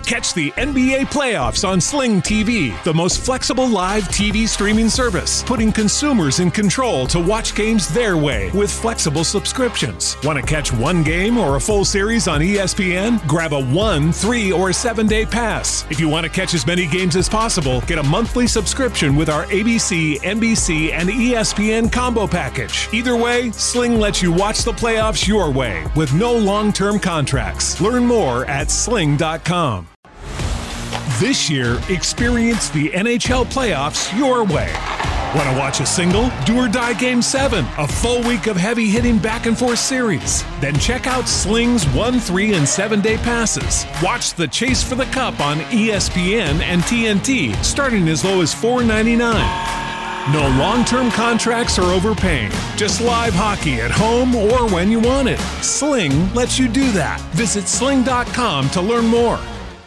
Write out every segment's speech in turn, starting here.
Catch the NBA playoffs on Sling TV, the most flexible live TV streaming service, putting consumers in control to watch games their way with flexible subscriptions. Want to catch one game or a full series on ESPN? Grab a 1, 3, or 7-day pass. If you want to catch as many games as possible, get a monthly subscription with our ABC, NBC, and ESPN combo package. Either way, Sling lets you watch the playoffs your way with no long-term contracts. Learn more at sling.com. This year, experience the NHL playoffs your way. Want to watch a single? Do or die Game 7, a full week of heavy-hitting back-and-forth series. Then check out Sling's 1, 3, and 7-day passes. Watch the Chase for the Cup on ESPN and TNT, starting as low as $4.99. No long-term contracts or overpaying. Just live hockey at home or when you want it. Sling lets you do that. Visit sling.com to learn more.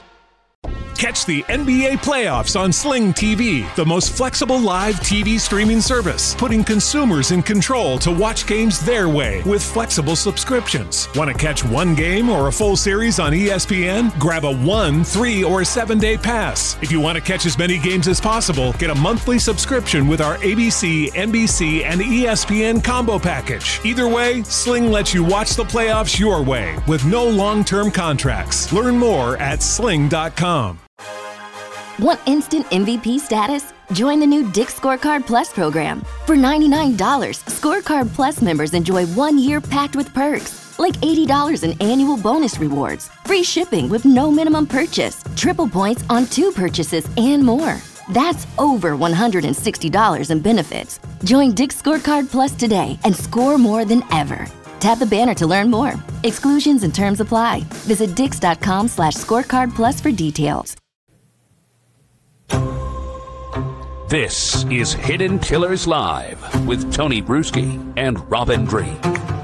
Catch the NBA playoffs on Sling TV, the most flexible live TV streaming service, putting consumers in control to watch games their way with flexible subscriptions. Want to catch one game or a full series on ESPN? Grab a 1, 3, or 7-day pass. If you want to catch as many games as possible, get a monthly subscription with our ABC, NBC, and ESPN combo package. Either way, Sling lets you watch the playoffs your way with no long-term contracts. Learn more at sling.com. Want instant MVP status? Join the new Dick's Scorecard Plus program. For $99, Scorecard Plus members enjoy 1 year packed with perks, like $80 in annual bonus rewards, free shipping with no minimum purchase, triple points on 2 purchases, and more. That's over $160 in benefits. Join Dick's Scorecard Plus today and score more than ever. Tap the banner to learn more. Exclusions and terms apply. Visit dix.com/scorecard plus for details. This is Hidden Killers Live with Tony Bruschi and Robin Dreek.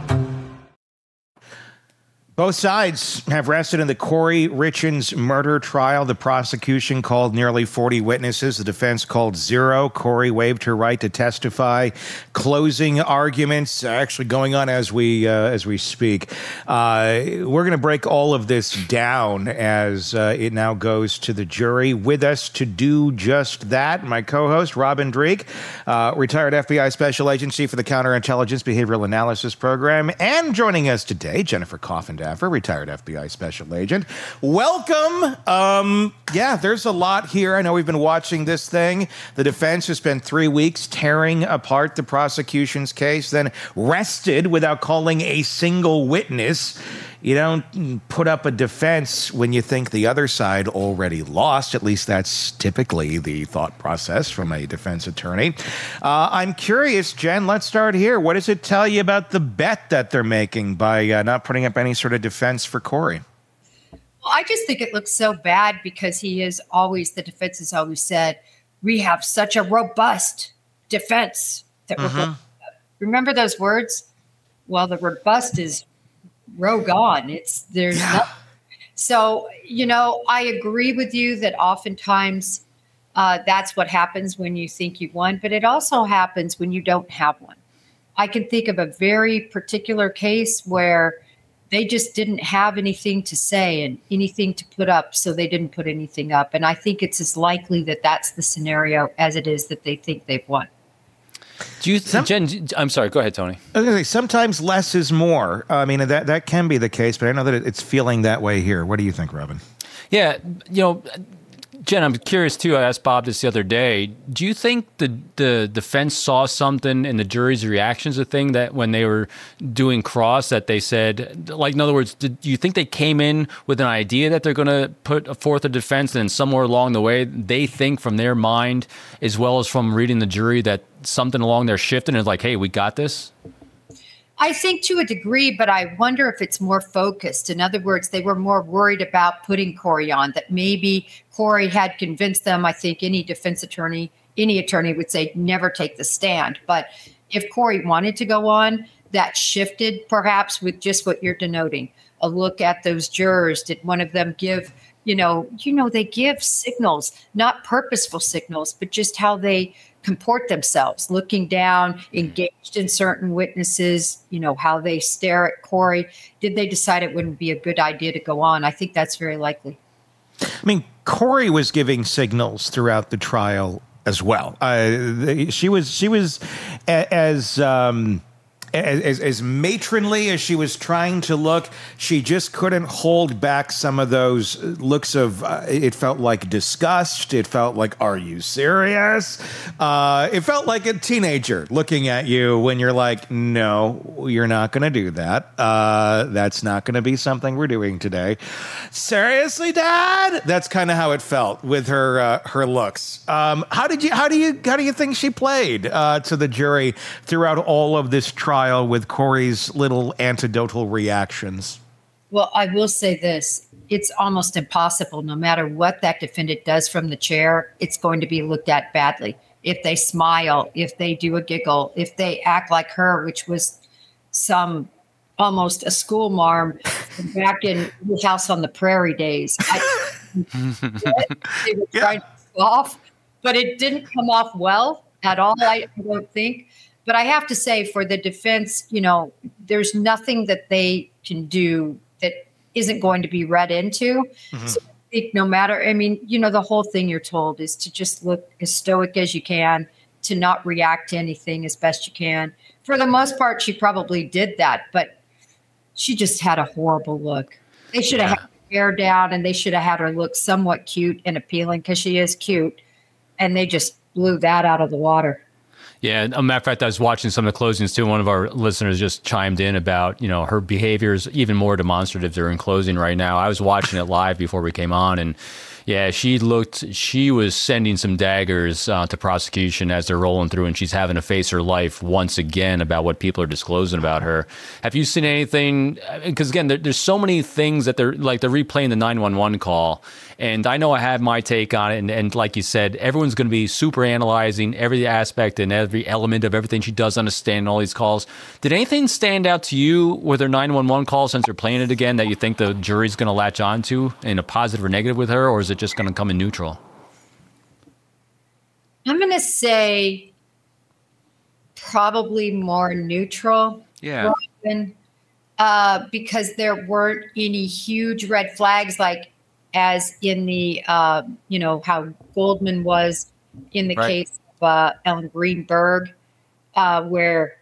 Both sides have rested in the Corey Richins murder trial. The prosecution called nearly 40 witnesses. The defense called 0. Corey waived her right to testify. Closing arguments actually going on as we speak. We're going to break all of this down as it now goes to the jury. With us to do just that, my co-host, Robin Dreek, retired FBI Special Agency for the Counterintelligence Behavioral Analysis Program. And joining us today, Jennifer Coffindaffer, retired FBI Special Agent. Welcome. There's a lot here. I know we've been watching this thing. The defense has spent 3 weeks tearing apart the prosecution's case, then rested without calling a single witness. You don't put up a defense when you think the other side already lost. At least that's typically the thought process from a defense attorney. I'm curious, Jen, let's start here. What does it tell you about the bet that they're making by not putting up any sort of defense for Corey? Well, I just think it looks so bad because the defense has always said, we have such a robust defense that we're remember those words? Well, the robust is rogue on. Nothing. So, I agree with you that oftentimes that's what happens when you think you won, but it also happens when you don't have one. I can think of a very particular case where they just didn't have anything to say and anything to put up, so they didn't put anything up. And I think it's as likely that that's the scenario as it is that they think they've won. Jen, I'm sorry. Go ahead, Tony. I was going to say, sometimes less is more. I mean, that can be the case, but I know that it's feeling that way here. What do you think, Robin? Yeah, Jen, I'm curious too. I asked Bob this the other day. Do you think the defense saw something in the jury's reactions to thing that when they were doing cross that they said, like, in other words, do you think they came in with an idea that they're going to put forth a defense and somewhere along the way they think from their mind as well as from reading the jury that something along there shifted and is like, hey, we got this? I think to a degree, but I wonder if it's more focused. In other words, they were more worried about putting Corey on, that maybe Corey had convinced them. I think any attorney would say never take the stand. But if Corey wanted to go on, that shifted perhaps with just what you're denoting. A look at those jurors. Did one of them give, they give signals, not purposeful signals, but just how they comport themselves, looking down, engaged in certain witnesses, how they stare at Corey. Did they decide it wouldn't be a good idea to go on? I think that's very likely. I mean, Corey was giving signals throughout the trial as well. She was as matronly as she was trying to look. She just couldn't hold back some of those looks of, it felt like disgust. It felt like, are you serious? It felt like a teenager looking at you when you're like, no, you're not going to do that. That's not going to be something we're doing today. Seriously, Dad? That's kind of how it felt with her looks. How do you think she played to the jury throughout all of this trial with Corey's little anecdotal reactions? Well, I will say this. It's almost impossible, no matter what that defendant does from the chair, it's going to be looked at badly. If they smile, if they do a giggle, if they act like her, which was almost a school marm back in the House on the Prairie days. They were trying to off, but it didn't come off well at all, I don't think. But I have to say, for the defense, there's nothing that they can do that isn't going to be read into. Mm-hmm. So I think no matter, the whole thing you're told is to just look as stoic as you can, to not react to anything as best you can. For the most part, she probably did that, but she just had a horrible look. They should have had her hair down, and they should have had her look somewhat cute and appealing, because she is cute, and they just blew that out of the water. Yeah, as a matter of fact, I was watching some of the closings too. One of our listeners just chimed in about, her behavior is even more demonstrative during closing right now. I was watching it live before we came on, and yeah, she was sending some daggers to prosecution as they're rolling through, and she's having to face her life once again about what people are disclosing about her. Have you seen anything? Because again, there's so many things that they're replaying the 911 call. And I know I have my take on it. And like you said, everyone's going to be super analyzing every aspect and every element of everything she does understand in all these calls. Did anything stand out to you with her 911 call since they're playing it again that you think the jury's going to latch on to in a positive or negative with her, or is it just going to come in neutral? I'm going to say probably more neutral. Yeah. Because there weren't any huge red flags, like as in the, how Goldman was in the case of Ellen Greenberg, where,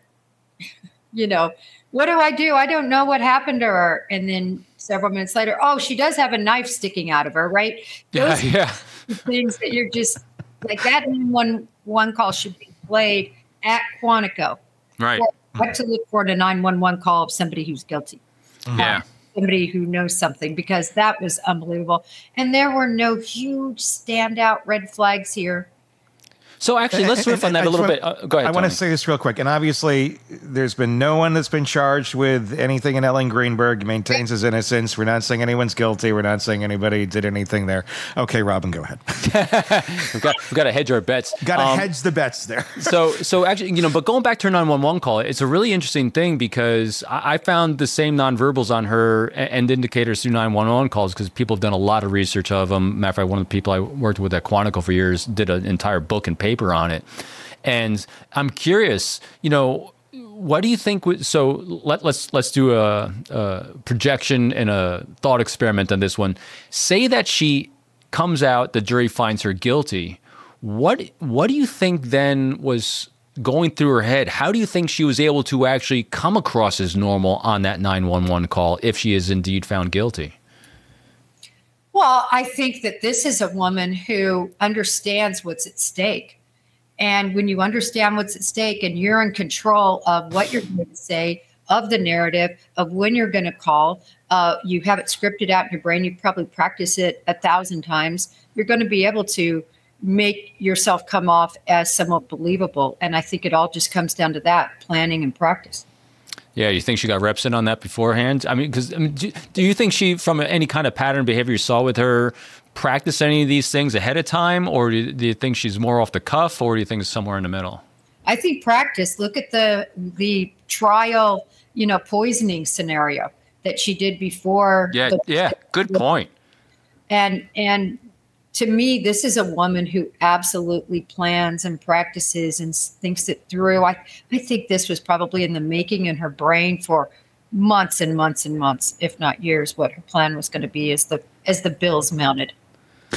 what do? I don't know what happened to her. And then several minutes later, she does have a knife sticking out of her, right? Those things that you're just like, that 911 call should be played at Quantico. Right. What to look for in a 911 call of somebody who's guilty. Yeah. Somebody who knows something, because that was unbelievable. And there were no huge standout red flags here. So actually, let's riff on that a little bit. Go ahead. I want to say this real quick. And obviously, there's been no one that's been charged with anything in Ellen Greenberg. He maintains his innocence. We're not saying anyone's guilty. We're not saying anybody did anything there. Okay, Robin, go ahead. We've got to hedge our bets. Got to hedge the bets there. So actually, but going back to her 911 call, it's a really interesting thing, because I found the same nonverbals on her and indicators through 911 calls, because people have done a lot of research of them. Matter of fact, one of the people I worked with at Quantico for years did an entire book and paper on it. And I'm curious, what do you think? So let's do a projection and a thought experiment on this one. Say that she comes out, the jury finds her guilty. What do you think then was going through her head? How do you think she was able to actually come across as normal on that 911 call if she is indeed found guilty? Well, I think that this is a woman who understands what's at stake. And when you understand what's at stake and you're in control of what you're going to say, of the narrative, of when you're going to call, you have it scripted out in your brain, you probably practice it 1,000 times, you're going to be able to make yourself come off as somewhat believable. And I think it all just comes down to that, planning and practice. Yeah, you think she got reps in on that beforehand? Because do you think she, from any kind of pattern behavior you saw with her, practiced any of these things ahead of time, or do you think she's more off the cuff, or do you think it's somewhere in the middle? I think practice. Look at the trial, poisoning scenario that she did before. Yeah, good point. And to me, this is a woman who absolutely plans and practices and thinks it through. I think this was probably in the making in her brain for months and months and months, if not years, what her plan was going to be as the bills mounted.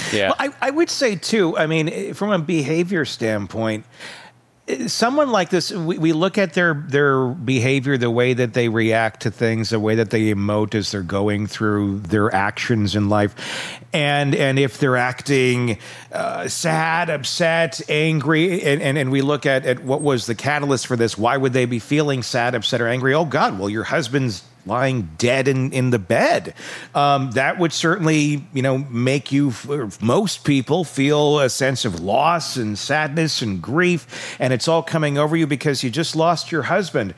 Yeah. Well, I would say, too, I mean, from a behavior standpoint, someone like this, we look at their behavior, the way that they react to things, the way that they emote as they're going through their actions in life. And if they're acting sad, upset, angry, and we look at what was the catalyst for this, why would they be feeling sad, upset, or angry? Oh, God, well, your husband's lying dead in the bed. That would certainly, make you, most people, feel a sense of loss and sadness and grief, and it's all coming over you because you just lost your husband.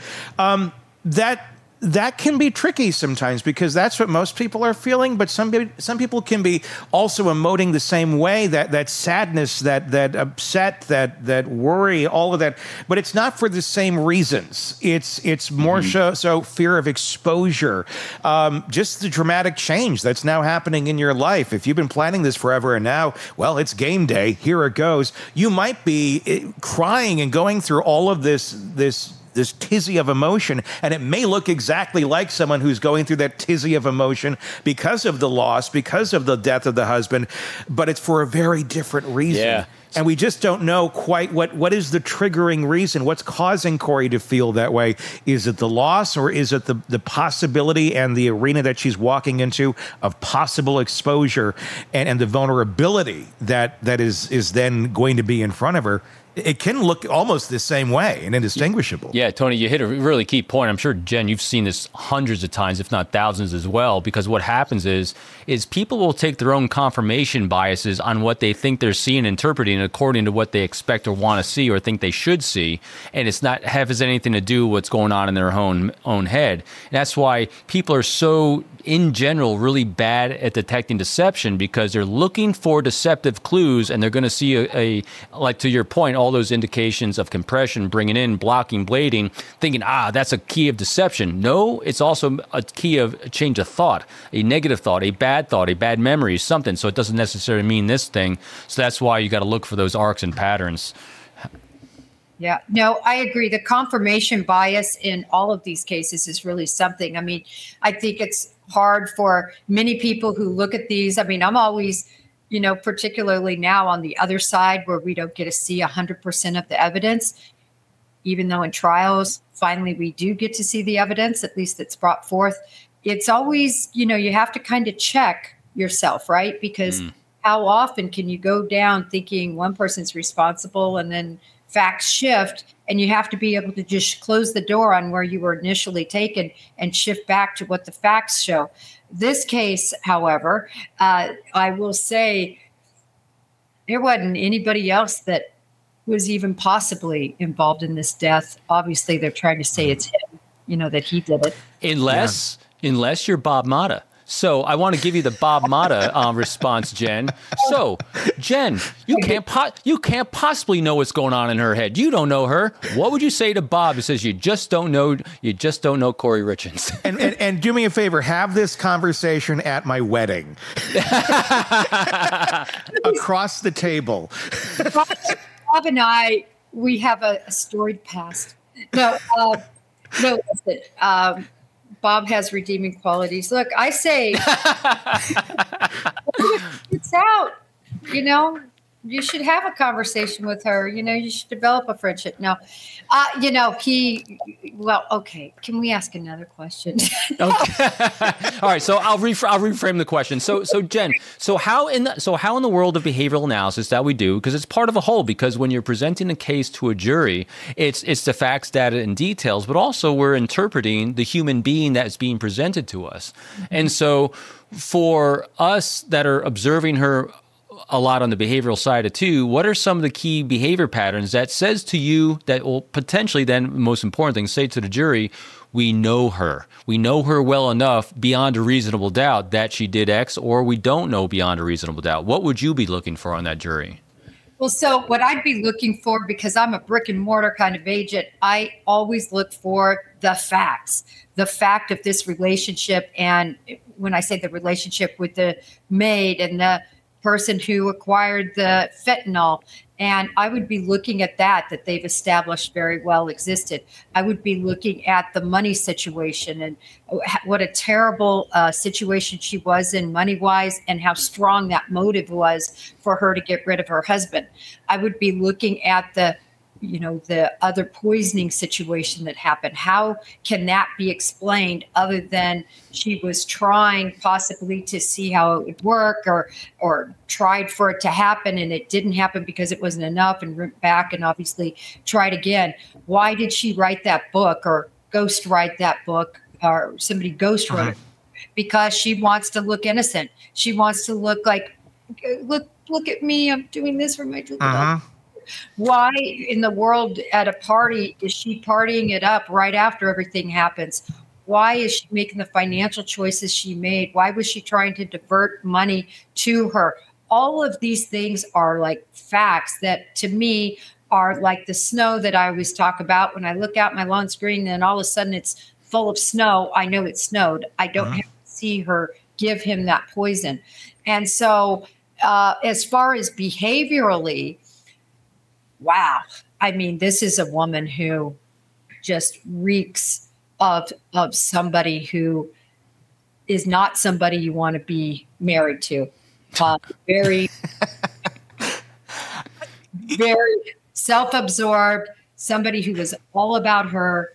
That can be tricky sometimes because that's what most people are feeling, but some people can be also emoting the same way, that sadness, that upset, that worry, all of that, but it's not for the same reasons. It's more so fear of exposure, just the dramatic change that's now happening in your life. If you've been planning this forever and now, well, it's game day, here it goes, you might be crying and going through all of this tizzy of emotion, and it may look exactly like someone who's going through that tizzy of emotion because of the loss, because of the death of the husband, but it's for a very different reason. Yeah. And we just don't know quite what is the triggering reason, what's causing Corey to feel that way. Is it the loss, or is it the possibility and the arena that she's walking into of possible exposure and the vulnerability that is then going to be in front of her? It can look almost the same way and indistinguishable. Yeah, Tony, you hit a really key point. I'm sure, Jen, you've seen this hundreds of times, if not thousands as well, because what happens is people will take their own confirmation biases on what they think they're seeing and interpreting according to what they expect or want to see or think they should see. And it's not has anything to do with what's going on in their own head. And that's why people are so, in general, really bad at detecting deception, because they're looking for deceptive clues, and they're going to see a like, to your point, all those indications of compression, bringing in, blocking, blading, thinking, that's a key of deception. No, it's also a key of a change of thought, a negative thought, a bad memory, something. So it doesn't necessarily mean this thing. So that's why you got to look for those arcs and patterns. Yeah, no, I agree. The confirmation bias in all of these cases is really something. I mean, I think it's hard for many people who look at these. I mean, I'm always, particularly now on the other side where we don't get to see 100% of the evidence, even though in trials, finally, we do get to see the evidence, at least that's brought forth. It's always, you have to kind of check yourself, right? Because how often can you go down thinking one person's responsible and then facts shift, and you have to be able to just close the door on where you were initially taken and shift back to what the facts show. This case, however, I will say there wasn't anybody else that was even possibly involved in this death. Obviously, they're trying to say it's him, that he did it. Unless you're Bob Motta. So I want to give you the Bob Motta response, Jen. So, Jen, you can't possibly know what's going on in her head. You don't know her. What would you say to Bob who says you just don't know Corey Richins? And do me a favor, have this conversation at my wedding. Across the table. Bob and I, we have a storied past. No, listen. Bob has redeeming qualities. Look, I say, it's out. You should have a conversation with her. You should develop a friendship. No, okay. Can we ask another question? Okay. All right. So I'll reframe the question. So Jen, how in the world of behavioral analysis that we do, because it's part of a whole, because when you're presenting a case to a jury, it's the facts, data, and details, but also we're interpreting the human being that is being presented to us. And so for us that are observing her a lot on the behavioral side of too, what are some of the key behavior patterns that says to you that will potentially then, most important thing, say to the jury, we know her well enough beyond a reasonable doubt that she did X, or we don't know beyond a reasonable doubt? What would you be looking for on that jury? Well, so what I'd be looking for, because I'm a brick and mortar kind of agent, I always look for the facts, the fact of this relationship. And when I say the relationship with the maid and the person who acquired the fentanyl, And I would be looking at that they've established very well existed. I would be looking at the money situation and what a terrible situation she was in money-wise, and how strong that motive was for her to get rid of her husband. I would be looking at the other poisoning situation that happened. How can that be explained other than she was trying possibly to see how it would work, or tried for it to happen and it didn't happen because it wasn't enough, and went back and obviously tried again? Why did she write that book, or ghost write that book, or somebody ghost wrote it? Because she wants to look innocent. She wants to look like, look at me, I'm doing this for my children. Why in the world at a party is she partying it up right after everything happens? Why is she making the financial choices she made? Why was she trying to divert money to her? All of these things are like facts that to me are like the snow that I always talk about. When I look out my lawn screen and all of a sudden it's full of snow, I know it snowed. I don't have to see her give him that poison. And so as far as behaviorally, wow. I mean, this is a woman who just reeks of somebody who is not somebody you want to be married to. Very, very self-absorbed, somebody who was all about her.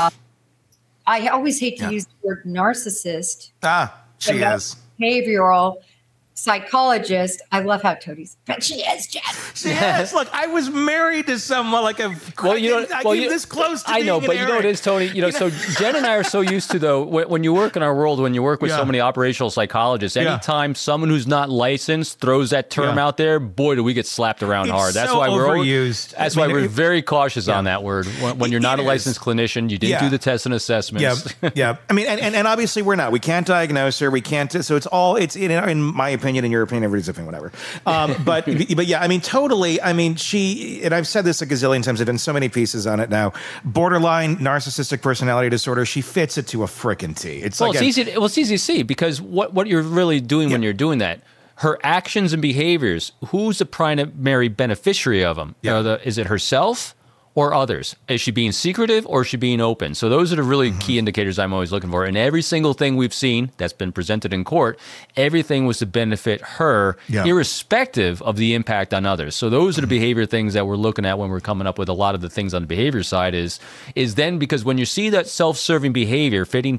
I always hate to use the word narcissist. She is. Behavioral psychologist. I love how Tony's, but she is, Jen. She is. Look, I was married to someone like a. This close to I know, being but an you know what it is, Tony. So Jen and I are so used to though when you work in our world, when you work with so many operational psychologists. Anytime someone who's not licensed throws that term out there, boy, do we get slapped around hard. That's why we're overused. That's why we're very cautious on that word. When you're not a licensed clinician, you didn't do the tests and assessments. Yeah. I mean, and obviously we're not. We can't diagnose her. We can't. So it's in my opinion. In your opinion, everybody's opinion, whatever. But yeah, I mean, totally. I mean, she, and I've said this a gazillion times. I've done so many pieces on it now. Borderline narcissistic personality disorder. She fits it to a frickin' T. It's easy to see because what you're really doing when you're doing that. Her actions and behaviors. Who's the primary beneficiary of them? Is it herself? Or others? Is she being secretive or is she being open? So those are the really key indicators I'm always looking for. And every single thing we've seen that's been presented in court, everything was to benefit her, irrespective of the impact on others. So those are the behavior things that we're looking at when we're coming up with a lot of the things on the behavior side is then because when you see that self-serving behavior, fitting,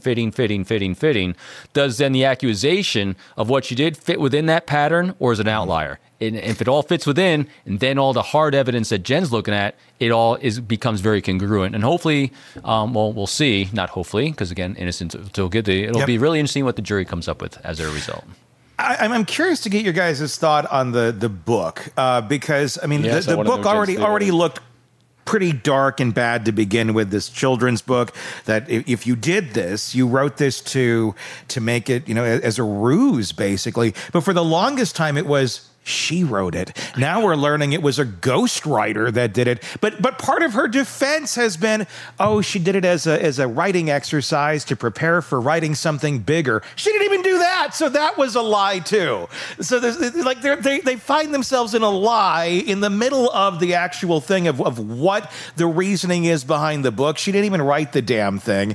does then the accusation of what you did fit within that pattern or is it an outlier? And if it all fits within, and then all the hard evidence that Jen's looking at, it all becomes very congruent. And hopefully, we'll see. Not hopefully, because again, innocent until guilty. It'll be really interesting what the jury comes up with as a result. I'm curious to get your guys' thought on the book because I mean the book already looked pretty dark and bad to begin with. This children's book that if you did this, you wrote this to make it as a ruse basically. But for the longest time, it was. She wrote it. Now we're learning it was a ghostwriter that did it. But part of her defense has been, she did it as a writing exercise to prepare for writing something bigger. She didn't even do that, so that was a lie too. So they find themselves in a lie in the middle of the actual thing of what the reasoning is behind the book. She didn't even write the damn thing.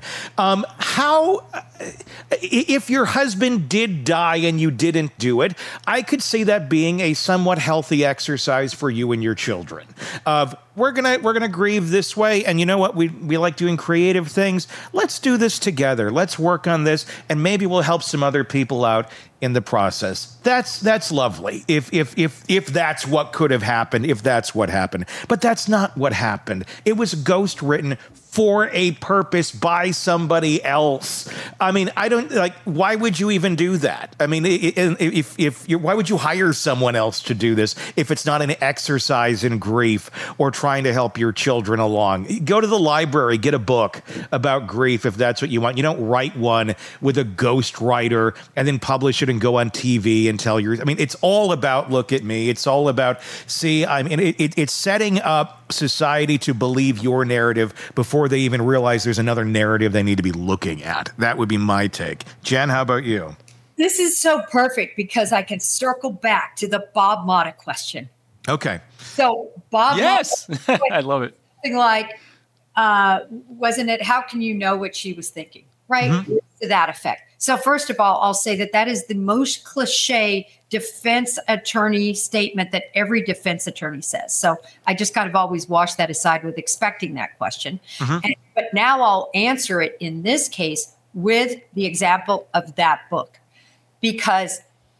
If your husband did die and you didn't do it, I could see that being a somewhat healthy exercise for you and your children. We're gonna grieve this way, and you know what? We like doing creative things. Let's do this together. Let's work on this, and maybe we'll help some other people out in the process. That's lovely. If that's what could have happened, if that's what happened, but that's not what happened. It was ghost written for a purpose by somebody else. I mean, I don't why would you even do that? I mean, why would you hire someone else to do this if it's not an exercise in grief or trying to help your children along? Go to the library, get a book about grief if that's what you want. You don't write one with a ghost writer and then publish it and go on TV and tell I mean, it's all about look at me. It's all about it's setting up society to believe your narrative before they even realize there's another narrative they need to be looking at. That would be my take. Jen, how about you? This is so perfect because I can circle back to the Bob Motta question. Okay. So Bob, Yes, I love it. something like, wasn't it? How can you know what she was thinking? Right, to that effect. So first of all, I'll say that is the most cliche defense attorney statement that every defense attorney says. So I just kind of always wash that aside with expecting that question. But now I'll answer it in this case with the example of that book, because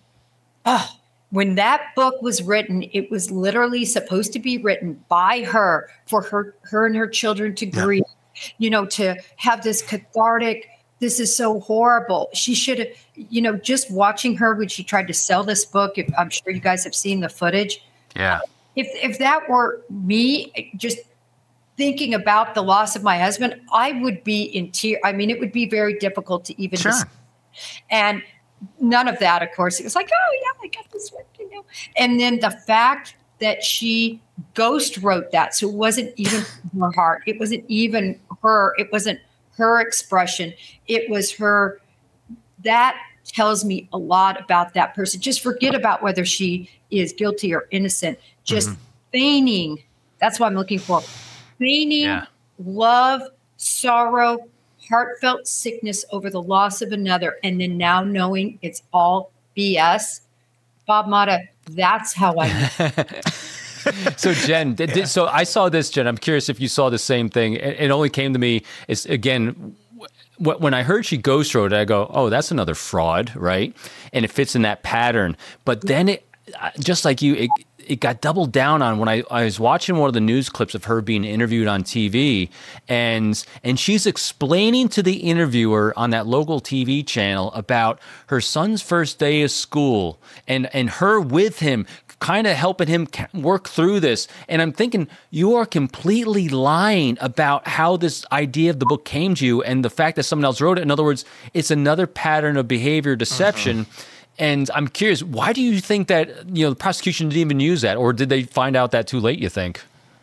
when that book was written, it was literally supposed to be written by her for her and her children to grieve, to have this cathartic, this is so horrible. She should have, just watching her when she tried to sell this book, I'm sure you guys have seen the footage. Yeah. If that were me, just thinking about the loss of my husband, I would be in tears. I mean, it would be very difficult to even discuss. And none of that, of course. It was like, oh, yeah, I got this one, And then the fact that she ghost wrote that, so it wasn't even her heart. It wasn't even her. It wasn't her expression. It was her. That tells me a lot about that person. Just forget about whether she is guilty or innocent. Just feigning. That's what I'm looking for. Feigning love, sorrow, heartfelt sickness over the loss of another, and then now knowing it's all BS. Bob Motta, that's how I know. So Jen, so I saw this, Jen. I'm curious if you saw the same thing. It only came to me is, again, when I heard she ghost wrote it, I go, oh, that's another fraud, right? And it fits in that pattern. But then it, just like you, it got doubled down on when I was watching one of the news clips of her being interviewed on TV, and she's explaining to the interviewer on that local TV channel about her son's first day of school and her with him, kind of helping him work through this. And I'm thinking, you are completely lying about how this idea of the book came to you and the fact that someone else wrote it. In other words, it's another pattern of behavior deception. And I'm curious, why do you think that, the prosecution didn't even use that? Or did they find out that too late, you think?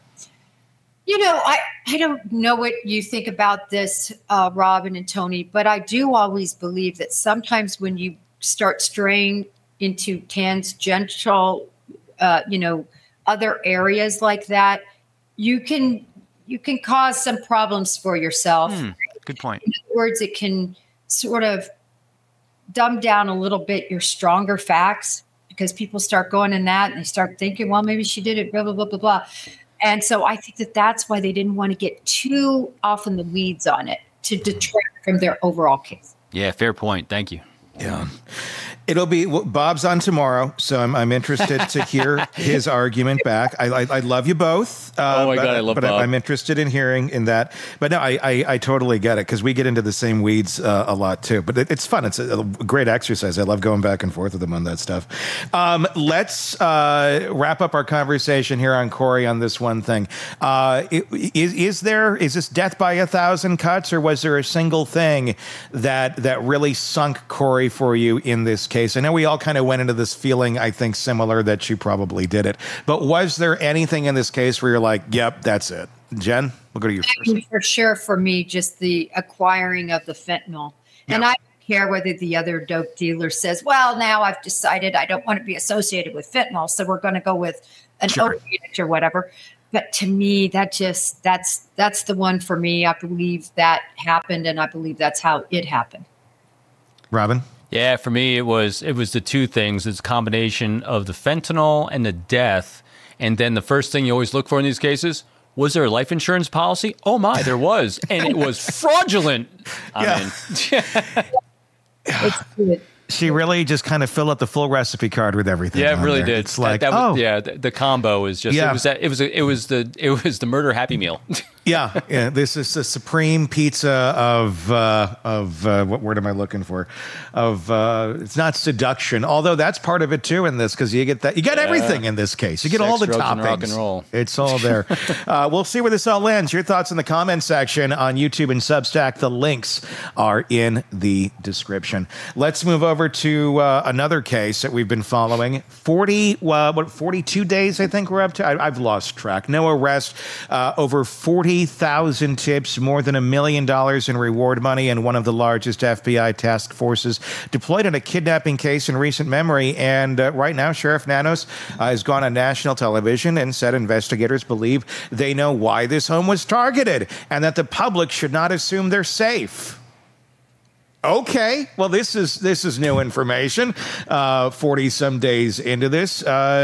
I don't know what you think about this, Robin and Tony, but I do always believe that sometimes when you start straying into tangential, other areas like that, you can cause some problems for yourself. Good point. In other words, it can sort of dumb down a little bit your stronger facts, because people start going in that and they start thinking, well, maybe she did it, blah, blah, blah, blah, blah. And so I think that that's why they didn't want to get too off in the weeds on it, to detract from their overall case. Yeah, fair point. Thank you. Yeah. It'll be Bob's on tomorrow, so I'm interested to hear his argument back. I love you both. Oh my God, I love Bob. I'm interested in hearing in that. But no, I totally get it, because we get into the same weeds a lot too. But it's fun. It's a great exercise. I love going back and forth with them on that stuff. Let's wrap up our conversation here on Corey on this one thing. Is this death by 1,000 cuts, or was there a single thing that really sunk Corey for you in this case? I know we all kind of went into this feeling, I think, similar, that she probably did it. But was there anything in this case where you're like, yep, that's it? Jen, we'll go to you first. For sure, for me, just the acquiring of the fentanyl. Yeah. And I don't care whether the other dope dealer says, well, now I've decided I don't want to be associated with fentanyl, so we're going to go with an opiate or whatever. But to me, that's the one for me. I believe that happened, and I believe that's how it happened. Robin? Yeah, for me, it was the two things. It's a combination of the fentanyl and the death. And then the first thing you always look for in these cases, was there a life insurance policy? Oh my, there was. And it was fraudulent. She really just kind of filled out the full recipe card with everything. Yeah, it really did. It's like, the combo is just, it was the murder happy meal. Yeah. This is the supreme pizza of what word am I looking for? It's not seduction, although that's part of it too in this, because you get everything in this case. You get all the toppings. And rock and roll. It's all there. We'll see where this all lands. Your thoughts in the comment section on YouTube and Substack. The links are in the description. Let's move over to another case that we've been following. 42 days, I think we're up to. I've lost track. No arrest. Over 40 20,000 tips, more than $1 million in reward money, and one of the largest FBI task forces deployed in a kidnapping case in recent memory. And right now, Sheriff Nanos has gone on national television and said investigators believe they know why this home was targeted and that the public should not assume they're safe. Okay, well, this is new information. 40 some days into this,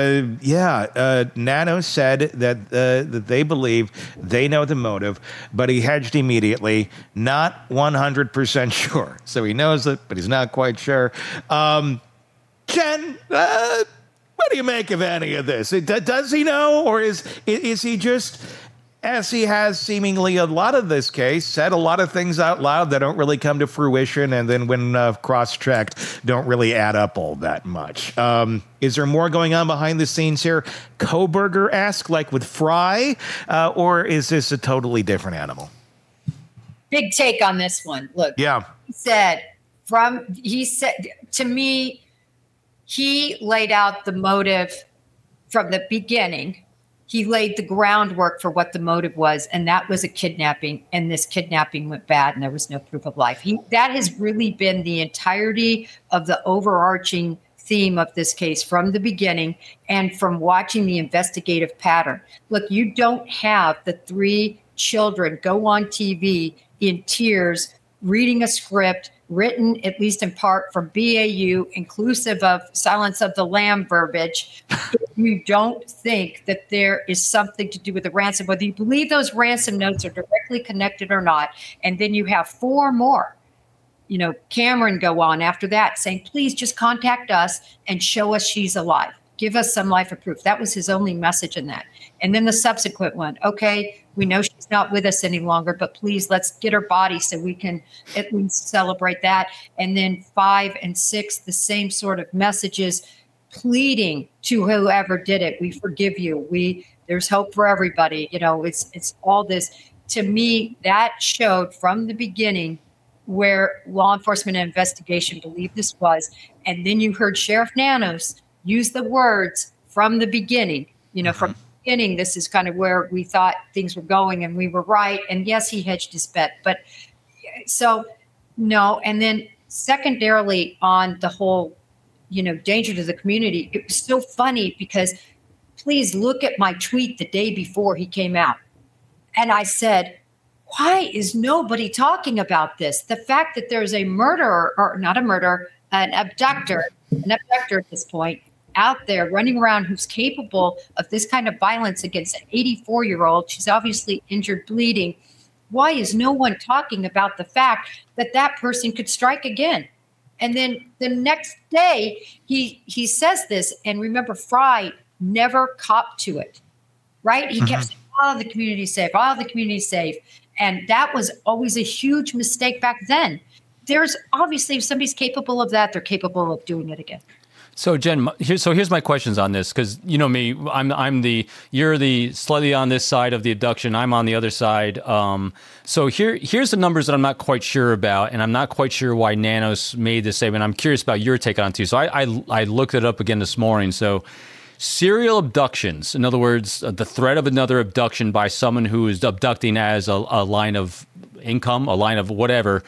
Nanos said that they believe they know the motive, but he hedged immediately. Not 100% sure, so he knows it, but he's not quite sure. Jen, what do you make of any of this? Does he know, or is he just, as he has seemingly a lot of this case, said a lot of things out loud that don't really come to fruition, and then when cross-checked, don't really add up all that much? Is there more going on behind the scenes here, Kohberger-esque, like with Fry, or is this a totally different animal? Big take on this one. Look, yeah. He said to me, he laid out the motive from the beginning. He laid the groundwork for what the motive was, and that was a kidnapping, and this kidnapping went bad, and there was no proof of life. That has really been the entirety of the overarching theme of this case from the beginning and from watching the investigative pattern. Look, you don't have the 3 children go on TV in tears, reading a script written, at least in part, from BAU, inclusive of Silence of the Lamb verbiage. You don't think that there is something to do with the ransom, whether you believe those ransom notes are directly connected or not. And then you have 4 more, Cameron go on after that saying, please just contact us and show us she's alive. Give us some life of proof. That was his only message in that. And then the subsequent one, okay, we know she's not with us any longer, but please let's get her body so we can at least celebrate that. And then 5 and 6, the same sort of messages, pleading to whoever did it. We forgive you. There's hope for everybody. It's all this. To me, that showed from the beginning where law enforcement and investigation believed this was. And then you heard Sheriff Nanos use the words from the beginning, from the beginning, this is kind of where we thought things were going and we were right. And yes, he hedged his bet, but so no. And then secondarily on the whole, danger to the community, it was so funny because please look at my tweet the day before he came out. And I said, why is nobody talking about this? The fact that there's a murderer, or not a murderer, an abductor at this point, out there running around who's capable of this kind of violence against an 84-year-old. She's obviously injured, bleeding. Why is no one talking about the fact that that person could strike again? And then the next day, he says this, and remember, Fry never copped to it, right? He kept saying, the community's safe, the community's safe. And that was always a huge mistake back then. There's obviously, if somebody's capable of that, they're capable of doing it again. So Jen, here's my questions on this, because you know me, you're the slightly on this side of the abduction, I'm on the other side. So here's the numbers that I'm not quite sure about, and I'm not quite sure why Nanos made this statement. I'm curious about your take on it too. So I looked it up again this morning. So serial abductions, in other words, the threat of another abduction by someone who is abducting as a line of income, a line of whatever,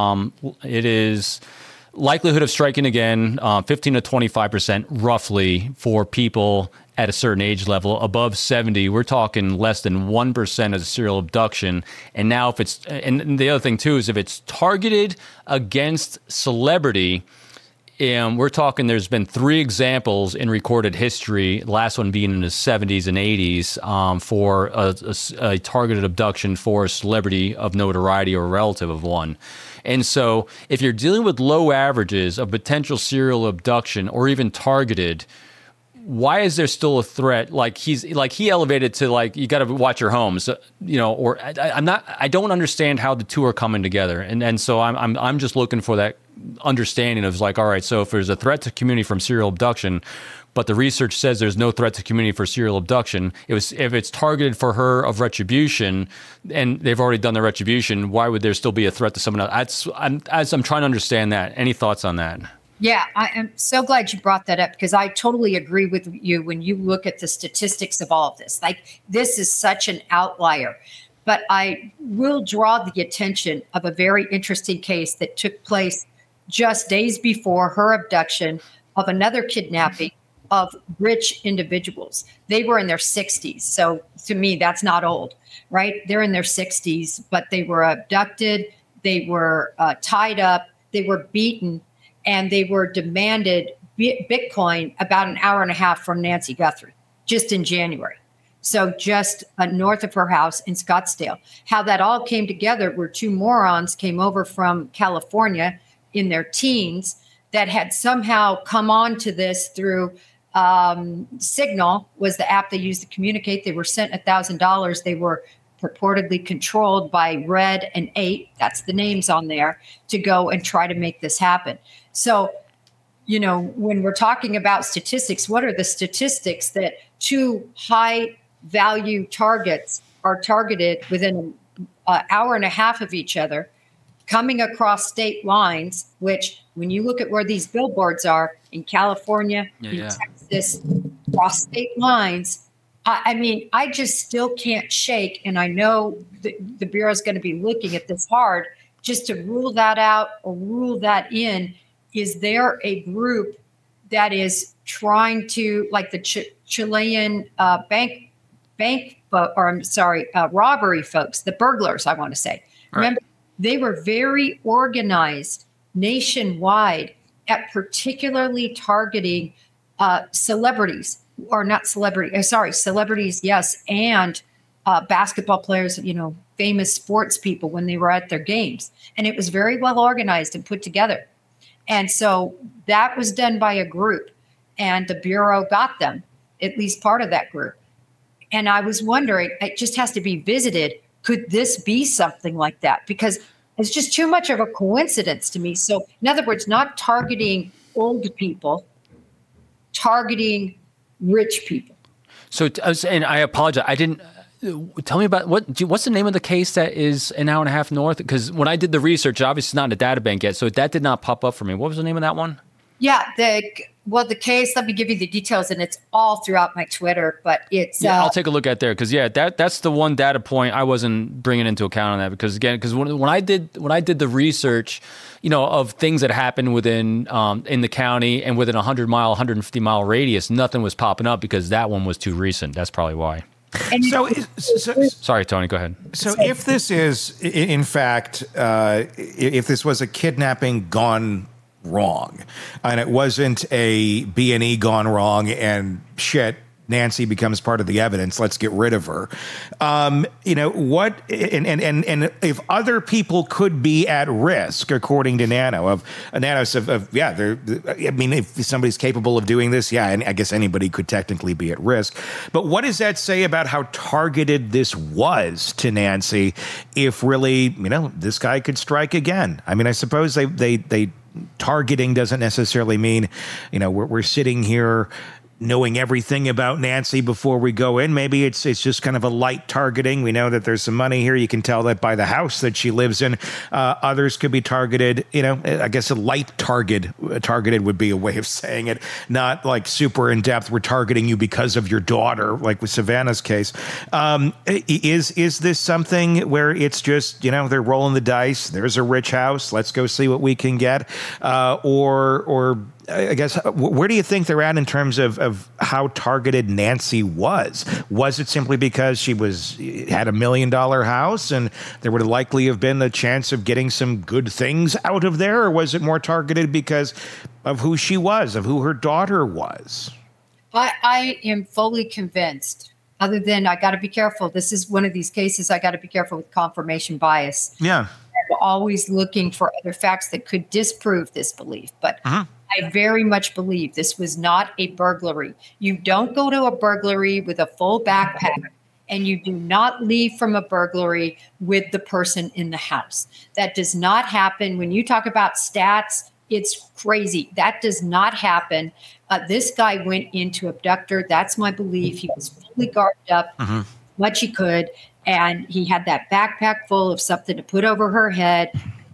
it is likelihood of striking again, 15 to 25% roughly for people at a certain age level. Above 70, we're talking less than 1% as a serial abduction. And now if it's, and the other thing too is if it's targeted against celebrity, we're talking there's been 3 examples in recorded history, the last one being in the 70s and 80s, for a targeted abduction for a celebrity of notoriety or a relative of one. And so if you're dealing with low averages of potential serial abduction or even targeted, why is there still a threat? He elevated to you got to watch your homes, or I don't understand how the two are coming together. And so I'm just looking for that understanding of all right, so if there's a threat to community from serial abduction, but the research says there's no threat to community for serial abduction, if it's targeted for her of retribution and they've already done the retribution, why would there still be a threat to someone else? I'm trying to understand that. Any thoughts on that? Yeah, I am so glad you brought that up, because I totally agree with you when you look at the statistics of all of this. This is such an outlier. But I will draw the attention of a very interesting case that took place just days before her abduction of another kidnapping of rich individuals. They were in their 60s. So to me, that's not old, right? They're in their 60s, but they were abducted. They were tied up. They were beaten, and they were demanded Bitcoin about an hour and a half from Nancy Guthrie just in January. So just north of her house in Scottsdale. How that all came together were two morons came over from California in their teens that had somehow come on to this through Signal was the app they used to communicate. They were sent $1,000. They were purportedly controlled by Red and 8, that's the names on there, to go and try to make this happen. So, when we're talking about statistics, what are the statistics that two high value targets are targeted within an hour and a half of each other, coming across state lines, which when you look at where these billboards are in California, in Texas, across state lines, I just still can't shake. And I know the Bureau is going to be looking at this hard just to rule that out or rule that in. Is there a group that is trying to, like the Chilean robbery folks, the burglars, I want to say. Right. Remember, they were very organized nationwide at particularly targeting celebrities, yes, and basketball players, famous sports people when they were at their games. And it was very well organized and put together. And so that was done by a group, and the Bureau got them, at least part of that group. And I was wondering, it just has to be visited. Could this be something like that? Because it's just too much of a coincidence to me. So in other words, not targeting old people, targeting rich people. So, and I apologize, I didn't tell me about what's the name of the case that is an hour and a half north? Because when I did the research, obviously it's not in a data bank yet, so that did not pop up for me. What was the name of that one? Yeah, the case, let me give you the details, and it's all throughout my Twitter, but it's... I'll take a look at there, because that's the one data point I wasn't bringing into account on that, because when I did the research, of things that happened within in the county and within 150 mile radius, nothing was popping up because that one was too recent. That's probably why. Sorry, Tony, go ahead. So if this is, in fact, if this was a kidnapping gone wrong, and it wasn't a B&E gone wrong and shit, Nancy becomes part of the evidence, let's get rid of her. What, and if other people could be at risk, according to Nano, if somebody's capable of doing this, and I guess anybody could technically be at risk. But what does that say about how targeted this was to Nancy, if really, this guy could strike again? I mean, I suppose they targeting doesn't necessarily mean, we're sitting here knowing everything about Nancy before we go in. Maybe it's just kind of a light targeting. We know that there's some money here. You can tell that by the house that she lives in. Others could be targeted. I guess a light targeted would be a way of saying it. Not like super in depth. We're targeting you because of your daughter, like with Savannah's case. Is this something where it's just they're rolling the dice? There's a rich house. Let's go see what we can get. Or I guess, where do you think they're at in terms of how targeted Nancy was? Was it simply because she had $1 million house and there would likely have been a chance of getting some good things out of there? Or was it more targeted because of who she was, of who her daughter was? I am fully convinced, other than I got to be careful. This is one of these cases I got to be careful with confirmation bias. Yeah. I'm always looking for other facts that could disprove this belief. But I very much believe this was not a burglary. You don't go to a burglary with a full backpack, and you do not leave from a burglary with the person in the house. That does not happen. When you talk about stats, it's crazy. That does not happen. This guy went in to abduct her. That's my belief. He was fully guarded up, much he could, and he had that backpack full of something to put over her head.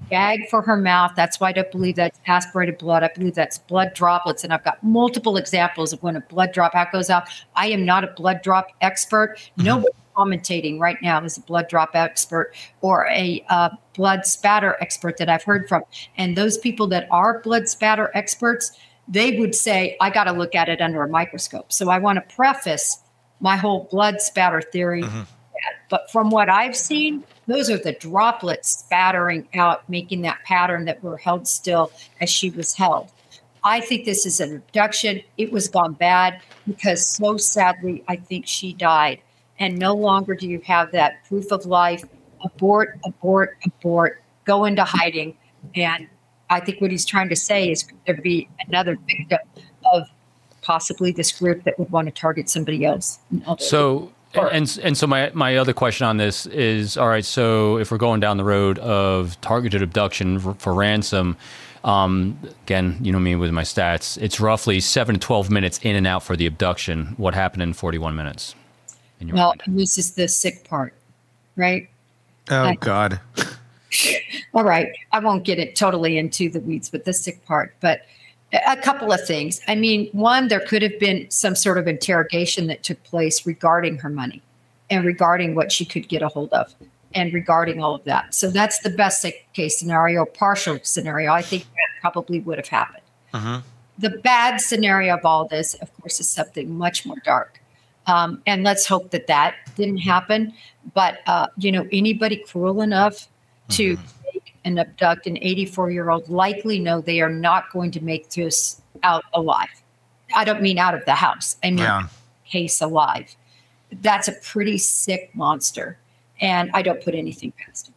gag for her mouth. That's why I don't believe that's aspirated blood. I believe that's blood droplets. And I've got multiple examples of when a blood drop goes out. I am not a blood drop expert. Nobody commentating right now is a blood drop expert or a blood spatter expert that I've heard from. And those people that are blood spatter experts, they would say, I got to look at it under a microscope. So I want to preface my whole blood spatter theory. But from what I've seen, those are the droplets spattering out, making that pattern that were held still as she was held. I think this is an abduction. It was gone bad because so sadly, I think she died. And no longer do you have that proof of life. Abort, abort, abort, go into hiding. And I think what he's trying to say is there'd be another victim of possibly this group that would want to target somebody else. So, and so my other question on this is, all right, so if we're going down the road of targeted abduction for ransom, again, you know me with my stats, it's roughly 7 to 12 minutes in and out for the abduction. What happened in 41 minutes? Well, this is the sick part, right? Oh, God. All right. I won't get it totally into the weeds, but the sick part. But a couple of things. I mean, one, there could have been some sort of interrogation that took place regarding her money and regarding what she could get a hold of and regarding all of that. So that's the best case scenario, partial scenario. I think that probably would have happened. The bad scenario of all this, of course, is something much more dark. And let's hope that that didn't happen. But, anybody cruel enough to take and abduct an 84-year-old likely know they are not going to make this out alive. I don't mean out of the house. I mean, case alive. That's a pretty sick monster. And I don't put anything past him.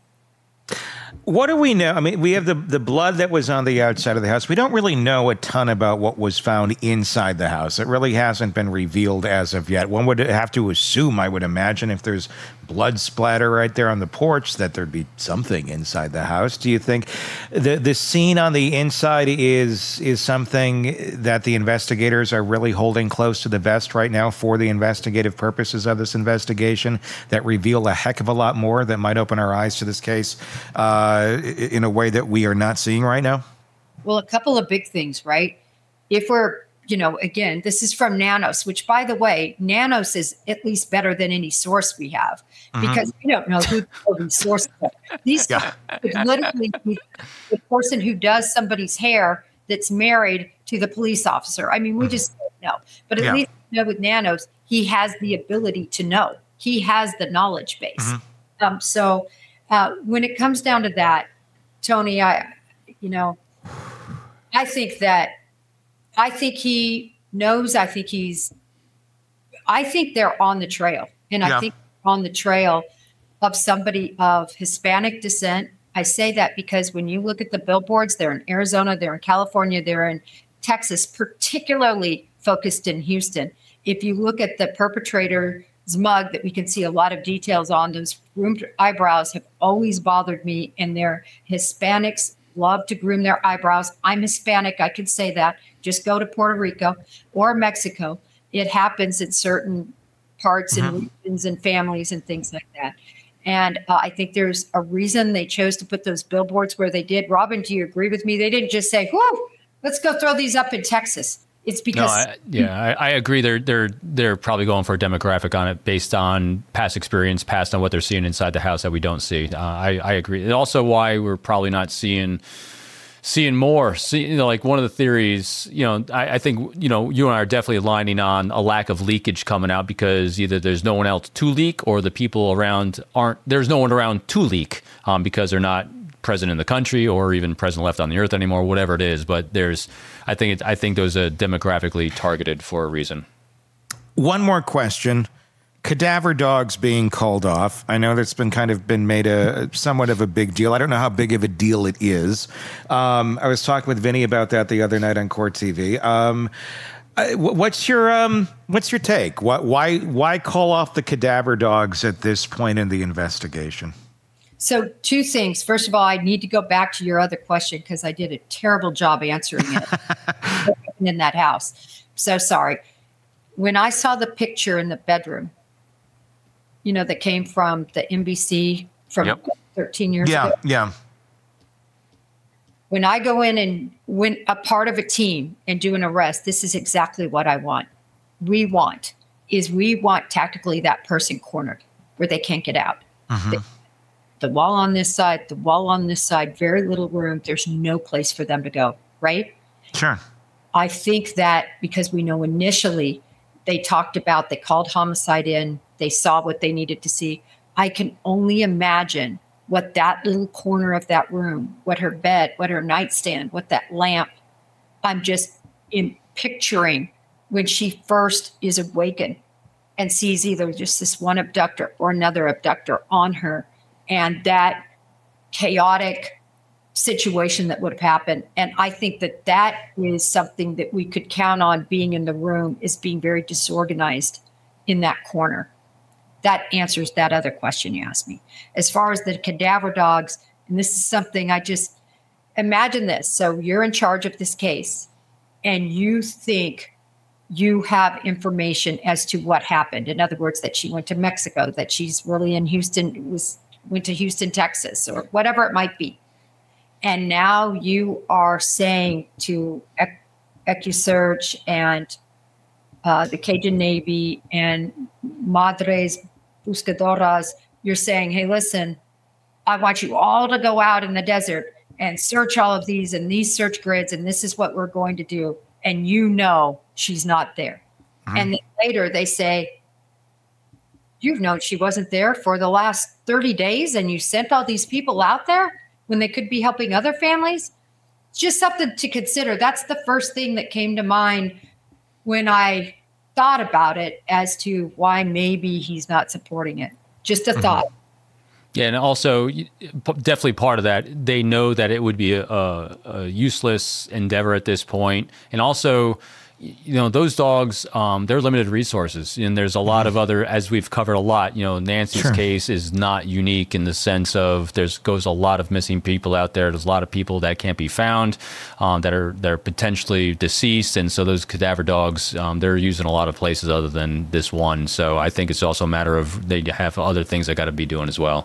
What do we know? I mean, we have the blood that was on the outside of the house. We don't really know a ton about what was found inside the house. It really hasn't been revealed as of yet. One would have to assume, I would imagine, if there's blood splatter right there on the porch, that there'd be something inside the house. Do you think the scene on the inside is something that the investigators are really holding close to the vest right now for the investigative purposes of this investigation that reveal a heck of a lot more that might open our eyes to this case in a way that we are not seeing right now? Well, a couple of big things, right? If we're, again, this is from Nanos, which, by the way, Nanos is at least better than any source we have because we don't know who these sources are. These could literally be the person who does somebody's hair that's married to the police officer. I mean, we just don't know. But at least with Nanos, he has the ability to know. He has the knowledge base. So when it comes down to that, Tony, I think he knows. I think they're on the trail, and I think on the trail of somebody of Hispanic descent. I say that because when you look at the billboards, they're in Arizona, they're in California, they're in Texas, particularly focused in Houston. If you look at the perpetrator's mug that we can see a lot of details on, those groomed eyebrows have always bothered me, and they're Hispanics love to groom their eyebrows. I'm Hispanic. I can say that. Just go to Puerto Rico or Mexico. It happens in certain parts and regions and families and things like that. And I think there's a reason they chose to put those billboards where they did. Robin, do you agree with me? They didn't just say, whoo, let's go throw these up in Texas. It's because I agree. They're probably going for a demographic on it based on past experience, past on what they're seeing inside the house that we don't see. I agree. And also why we're probably not seeing more. Like one of the theories, I think you and I are definitely aligning on a lack of leakage coming out because either there's no one else to leak or the people around there's no one around to leak because they're not present in the country or even present left on the earth anymore, whatever it is. But I think those are demographically targeted for a reason. One more question. Cadaver dogs being called off. I know that's been made a somewhat of a big deal. I don't know how big of a deal it is. I was talking with Vinny about that the other night on Court TV. What's your take? Why call off the cadaver dogs at this point in the investigation? So two things. First of all, I need to go back to your other question because I did a terrible job answering it in that house. So sorry. When I saw the picture in the bedroom, that came from the NBC from 13 years ago. Yeah. When I go in and when a part of a team and do an arrest, this is exactly what I want. We want tactically that person cornered where they can't get out. The wall on this side, the wall on this side, very little room. There's no place for them to go, right? Sure. I think that because we know initially they called homicide in, they saw what they needed to see. I can only imagine what that little corner of that room, what her bed, what her nightstand, what that lamp, I'm just picturing when she first is awakened and sees either just this one abductor or another abductor on her, and that chaotic situation that would have happened. And I think that is something that we could count on being in the room, is being very disorganized in that corner. That answers that other question you asked me. As far as the cadaver dogs, and this is something I just imagine this. So you're in charge of this case and you think you have information as to what happened. In other words, that she went to Mexico, that she's really in Houston, went to Houston, Texas, or whatever it might be. And now you are saying to EcuSearch and the Cajun Navy and Madres Buscadoras, you're saying, hey, listen, I want you all to go out in the desert and search all of these and these search grids, and this is what we're going to do. And you know she's not there. And then later they say, you've known she wasn't there for the last 30 days, and you sent all these people out there when they could be helping other families. It's just something to consider. That's the first thing that came to mind when I thought about it as to why maybe he's not supporting it. Just a thought. Yeah, and also definitely part of that, they know that it would be a useless endeavor at this point. And also, those dogs, they're limited resources. And there's a lot of other, as we've covered a lot, Nancy's case is not unique in the sense of goes a lot of missing people out there. There's a lot of people that can't be found, that are potentially deceased. And so those cadaver dogs, they're used in a lot of places other than this one. So I think it's also a matter of they have other things they got to be doing as well.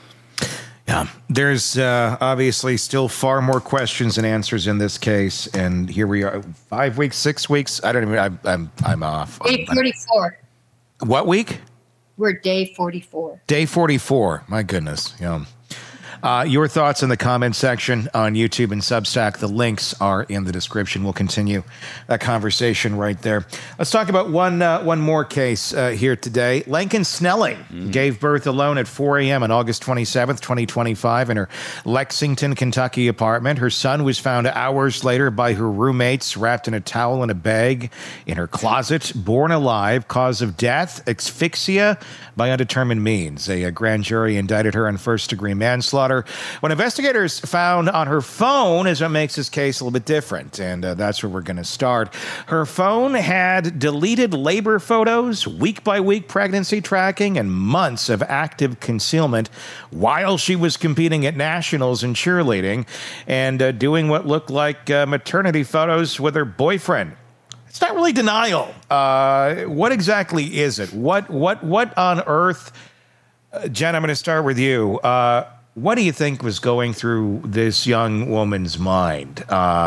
Yeah, there's obviously still far more questions than answers in this case, and here we are, 5 weeks, 6 weeks. I don't even. I'm off. Day 44. What week? We're day 44. Day 44. My goodness. Yeah. Your thoughts in the comment section on YouTube and Substack. The links are in the description. We'll continue that conversation right there. Let's talk about one more case here today. Lincoln Snelling gave birth alone at 4 a.m. on August 27th, 2025 in her Lexington, Kentucky apartment. Her son was found hours later by her roommates wrapped in a towel and a bag in her closet, born alive. Cause of death, asphyxia by undetermined means. A grand jury indicted her on first-degree manslaughter. What investigators found on her phone is what makes this case a little bit different, and that's where we're going to start. Her phone had deleted labor photos, week-by-week pregnancy tracking, and months of active concealment while she was competing at nationals in cheerleading and doing what looked like maternity photos with her boyfriend. It's not really denial. What exactly is it? What on earth? Jen, I'm going to start with you. What do you think was going through this young woman's mind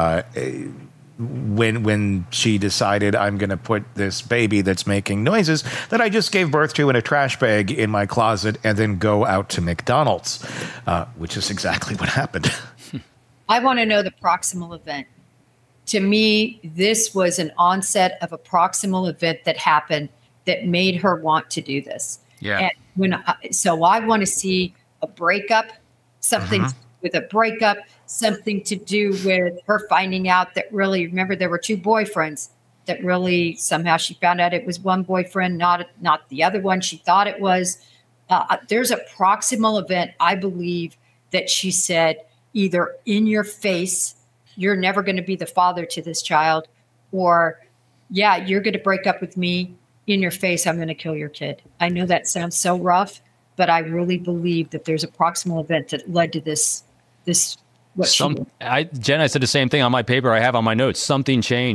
when she decided, I'm going to put this baby that's making noises that I just gave birth to in a trash bag in my closet and then go out to McDonald's, which is exactly what happened. I want to know the proximal event. To me, this was an onset of a proximal event that happened that made her want to do this. Yeah. And so I want to see a breakup, something with a breakup, something to do with her finding out that really, remember, there were two boyfriends that really somehow she found out it was one boyfriend, not the other one she thought it was. There's a proximal event, I believe, that she said either in your face, you're never going to be the father to this child, or, yeah, you're going to break up with me, in your face, I'm going to kill your kid. I know that sounds so rough, but I really believe that there's a proximal event that led to this. Jen, I said the same thing on my paper I have on my notes. Something changed.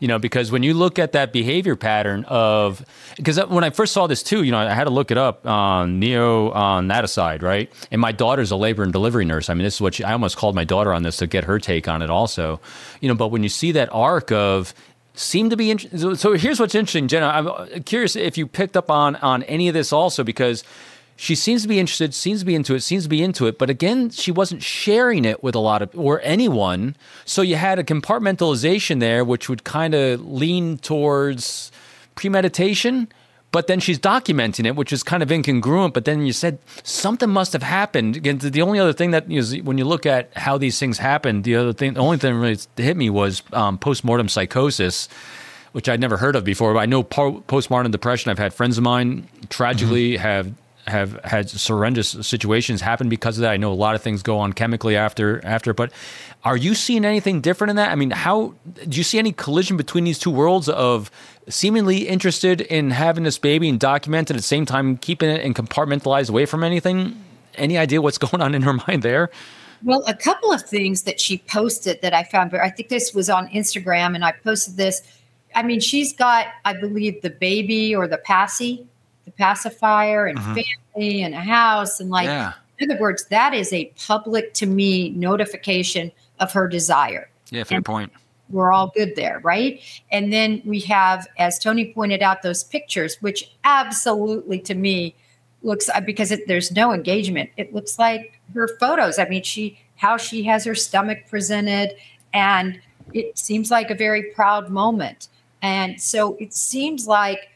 because when you look at that behavior pattern because when I first saw this too, I had to look it up on neonaticide, right? And my daughter's a labor and delivery nurse. I mean, this is what I almost called my daughter on this to get her take on it also, but when you see that arc of seem to be so here's what's interesting, Jenna. I'm curious if you picked up on any of this also, because she seems to be interested, seems to be into it, but again, she wasn't sharing it with a lot of or anyone. So you had a compartmentalization there, which would kind of lean towards premeditation. But then she's documenting it, which is kind of incongruent. But then you said something must have happened. Again, the only other thing that is, when you look at how these things happen, the only thing that really hit me was postmortem psychosis, which I'd never heard of before. But I know postmortem depression. I've had friends of mine tragically have had horrendous situations happen because of that. I know a lot of things go on chemically after. But are you seeing anything different in that? I mean, how do you see any collision between these two worlds of seemingly interested in having this baby and document it at the same time, keeping it and compartmentalized away from anything? Any idea what's going on in her mind there? Well, a couple of things that she posted that I found, I think this was on Instagram, and I posted this. I mean, she's got, I believe, the baby or the pacifier and family and a house. And in other words, that is a public, to me, notification of her desire. Yeah, fair point. We're all good there, right? And then we have, as Tony pointed out, those pictures, which absolutely, to me, looks, because there's no engagement, it looks like her photos. I mean, how she has her stomach presented, and it seems like a very proud moment. And so it seems like,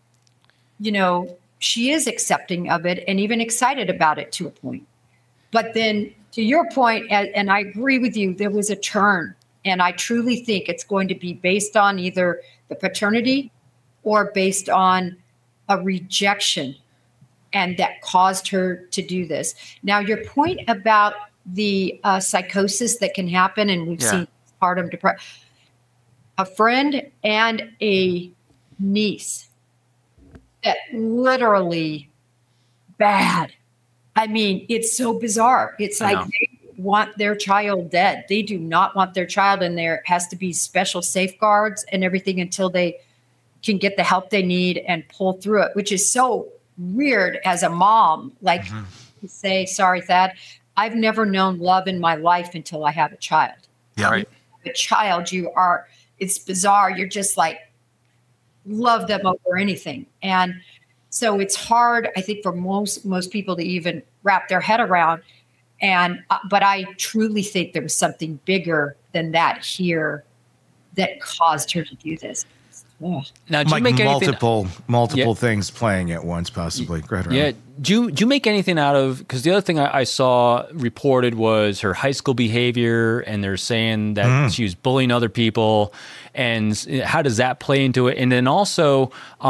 she is accepting of it and even excited about it to a point. But then to your point, and I agree with you, there was a turn. And I truly think it's going to be based on either the paternity or based on a rejection, and that caused her to do this. Now, your point about the psychosis that can happen, and we've seen postpartum depression. A friend and a niece that literally bad. I mean, it's so bizarre. It's like they want their child dead. They do not want their child, and there has to be special safeguards and everything until they can get the help they need and pull through it, which is so weird as a mom. Like to say, sorry, Thad, I've never known love in my life until I have a child. Yeah, right. A child, it's bizarre. You're just like, love them over anything. And so it's hard, I think, for most people to even wrap their head around. And but I truly think there was something bigger than that here that caused her to do this. Ugh. Now, do you like make multiple things playing at once, possibly. Go ahead, Ryan. Yeah. Do you make anything out of, because the other thing I saw reported was her high school behavior, and they're saying that she was bullying other people, and how does that play into it? And then also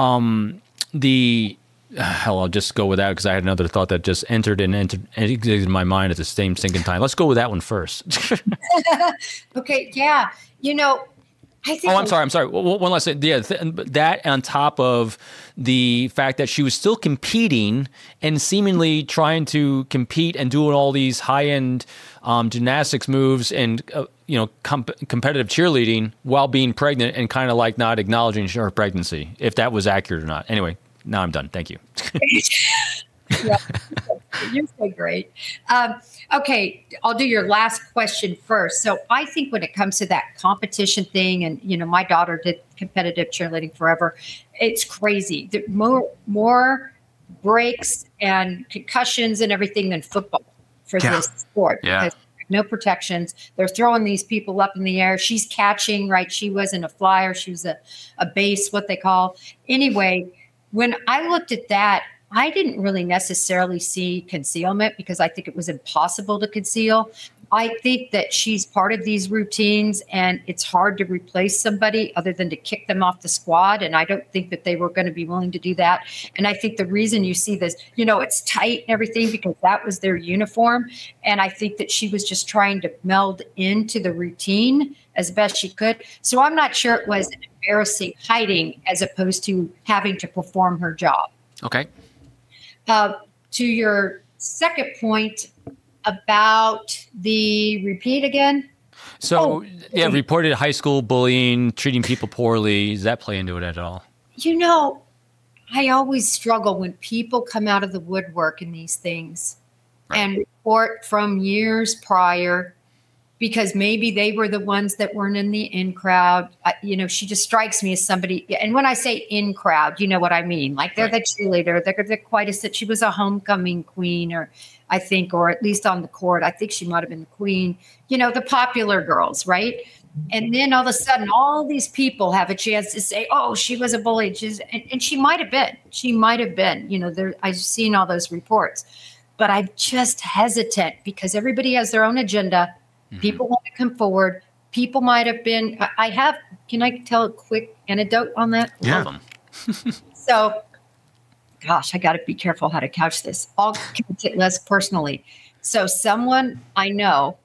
I'll just go with that because I had another thought that just entered in my mind at the same sinking time. Let's go with that one first. Okay. Yeah. I think. Oh, I'm sorry. One last thing. Yeah, that on top of the fact that she was still competing and seemingly trying to compete and doing all these high-end gymnastics moves and competitive cheerleading while being pregnant, and kind of like not acknowledging her pregnancy, if that was accurate or not. Anyway, now I'm done. Thank you. Yeah, you're so great. Okay, I'll do your last question first. So I think when it comes to that competition thing, and my daughter did competitive cheerleading forever, it's crazy. There more breaks and concussions and everything than football for this sport. Yeah. Because no protections. They're throwing these people up in the air. She's catching, right? She wasn't a flyer. She was a base, what they call. Anyway, when I looked at that, I didn't really necessarily see concealment because I think it was impossible to conceal. I think that she's part of these routines, and it's hard to replace somebody other than to kick them off the squad. And I don't think that they were going to be willing to do that. And I think the reason you see this, it's tight and everything because that was their uniform. And I think that she was just trying to meld into the routine as best she could. So I'm not sure it was an embarrassing hiding as opposed to having to perform her job. Okay. To your second point about the repeat again. So, reported high school bullying, treating people poorly. Does that play into it at all? You know, I always struggle when people come out of the woodwork in these things and report from years prior, because maybe they were the ones that weren't in the in crowd. She just strikes me as somebody. And when I say in crowd, you know what I mean? Like they're the cheerleader. They're quite she was a homecoming queen, or at least on the court. I think she might have been the queen, the popular girls, right? And then all of a sudden, all these people have a chance to say, oh, she was a bully. And she might have been. She might have been. I've seen all those reports. But I'm just hesitant because everybody has their own agenda. Mm-hmm. People want to come forward. People might have been. Can I tell a quick anecdote on that? Yeah. So, gosh, I got to be careful how to couch this. I'll couch it less personally. So someone I know,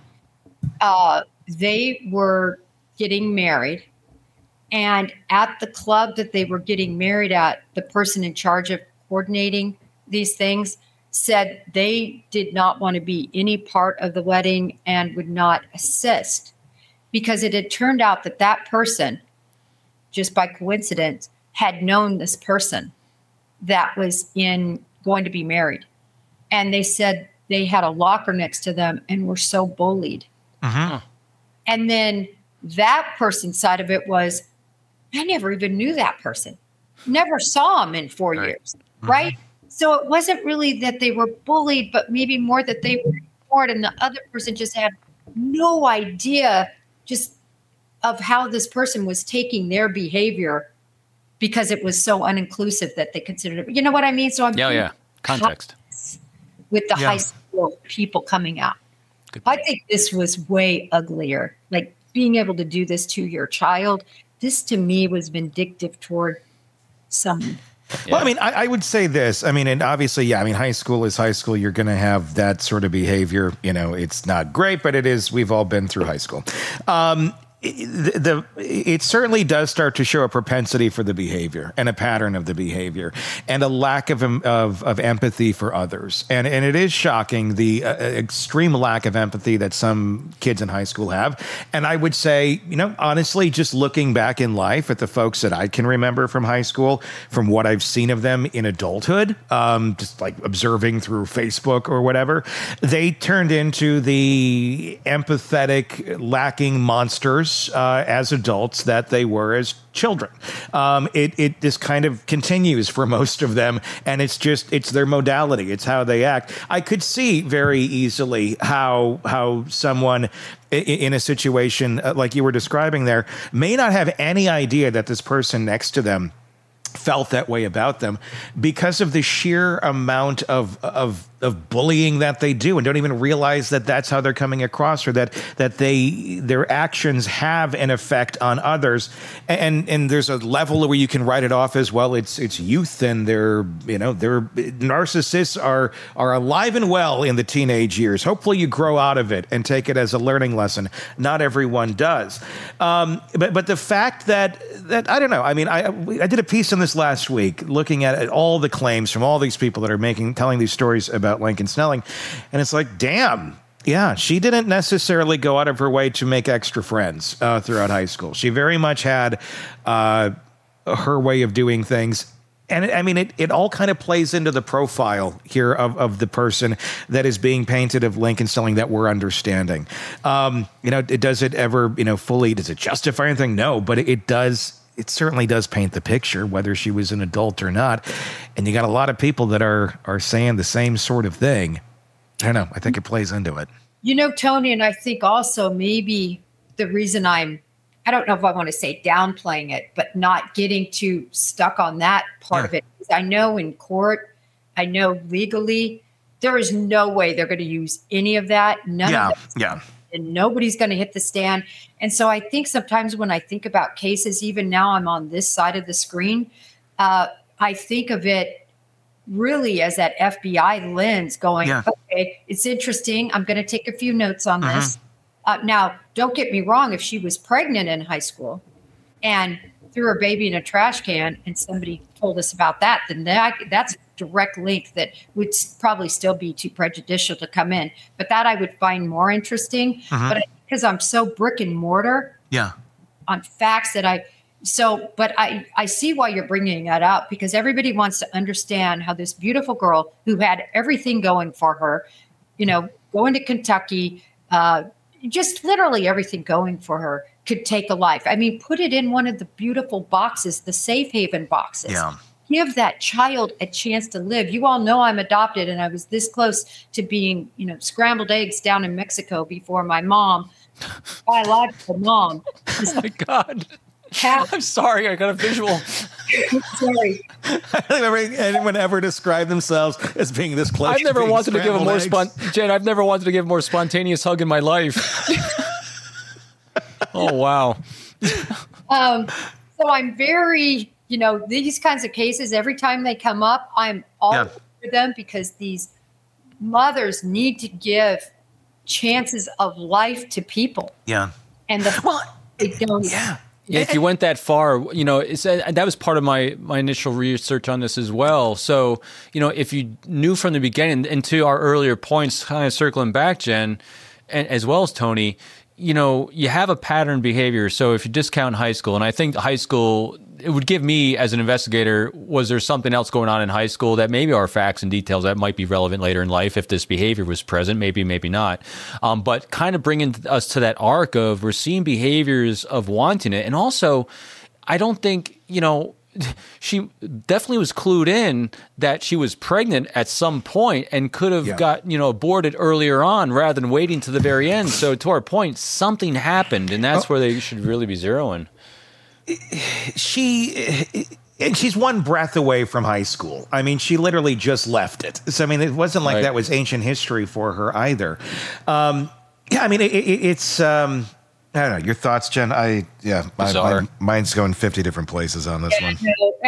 they were getting married, and at the club that they were getting married at, the person in charge of coordinating these things said they did not want to be any part of the wedding and would not assist, because it had turned out that person, just by coincidence, had known this person that was going to be married. And they said they had a locker next to them and were so bullied. Uh-huh. And then that person's side of it was, I never even knew that person. Never saw him in 4 years, right? So it wasn't really that they were bullied, but maybe more that they were ignored, and the other person just had no idea just of how this person was taking their behavior, because it was so uninclusive that they considered it. You know what I mean? So I'm context with the high school people coming out. I think this was way uglier. Like being able to do this to your child, this to me was vindictive toward someone. Yeah. Well, I mean, I would say this. I mean, and obviously, high school is high school. You're going to have that sort of behavior. It's not great, but it is. We've all been through high school. It certainly does start to show a propensity for the behavior and a pattern of the behavior and a lack of empathy for others. And it is shocking, the extreme lack of empathy that some kids in high school have. And I would say, honestly, just looking back in life at the folks that I can remember from high school, from what I've seen of them in adulthood, just like observing through Facebook or whatever, they turned into the empathetic, lacking monsters as adults that they were as children. It just kind of continues for most of them, and it's their modality. It's how they act. I could see very easily how someone in a situation like you were describing there may not have any idea that this person next to them felt that way about them, because of the sheer amount of bullying that they do, and don't even realize that that's how they're coming across, or that their actions have an effect on others. And there's a level where you can write it off as, well, it's youth, and their narcissists are alive and well in the teenage years. Hopefully you grow out of it and take it as a learning lesson. Not everyone does. But the fact that I don't know. I mean, I did a piece on this last week, looking at all the claims from all these people that are telling these stories about Lincoln Snelling, and it's like, damn, yeah, she didn't necessarily go out of her way to make extra friends throughout high school. She very much had her way of doing things. And I mean, it all kind of plays into the profile here of the person that is being painted of Lincoln Snelling that we're understanding. Does it ever, fully, does it justify anything? No, but it does. It certainly does paint the picture, whether she was an adult or not. And you got a lot of people that are saying the same sort of thing. I don't know. I think it plays into it. Tony, and I think also maybe the reason I don't know if I want to say downplaying it, but not getting too stuck on that part of it. I know in court, I know legally, there is no way they're going to use any of that. None of that. And nobody's going to hit the stand. And so I think sometimes when I think about cases, even now I'm on this side of the screen, I think of it really as that FBI lens going, okay, it's interesting. I'm going to take a few notes on this. Now, don't get me wrong. If she was pregnant in high school and threw her baby in a trash can and somebody told us about that, then that's a direct link that would probably still be too prejudicial to come in. But that I would find more interesting. But I think because I'm so brick and mortar on facts that but I see why you're bringing that up, because everybody wants to understand how this beautiful girl who had everything going for her, going to Kentucky, just literally everything going for her, could take a life. I mean, put it in one of the beautiful boxes, the safe haven boxes. Yeah. Give that child a chance to live. You all know I'm adopted, and I was this close to being, scrambled eggs down in Mexico before my mom, biological mom. Oh my God. I'm sorry, I got a visual. Sorry. I don't remember anyone ever describe themselves as being this close. I've never wanted to give a more Jen, I've never wanted to give a more spontaneous hug in my life. Oh wow. So I'm very, these kinds of cases, every time they come up, I'm all for them, because these mothers need to give chances of life to people. Yeah. And they don't. Yeah. Yeah, if you went that far, that was part of my initial research on this as well. So, if you knew from the beginning, and to our earlier points, kind of circling back, Jen, and as well as Tony, you have a pattern behavior. So if you discount high school, and I think high school, it would give me as an investigator, was there something else going on in high school that maybe are facts and details that might be relevant later in life if this behavior was present, maybe not. But kind of bringing us to that arc of we're seeing behaviors of wanting it. And also, I don't think, she definitely was clued in that she was pregnant at some point and could have got, aborted earlier on rather than waiting to the very end. So to our point, something happened, and that's where they should really be zeroing. She's one breath away from high school. I mean, she literally just left it. So, I mean, it wasn't like that was ancient history for her either. It's... I don't know. Your thoughts, Jen? Mine's going 50 different places on this one.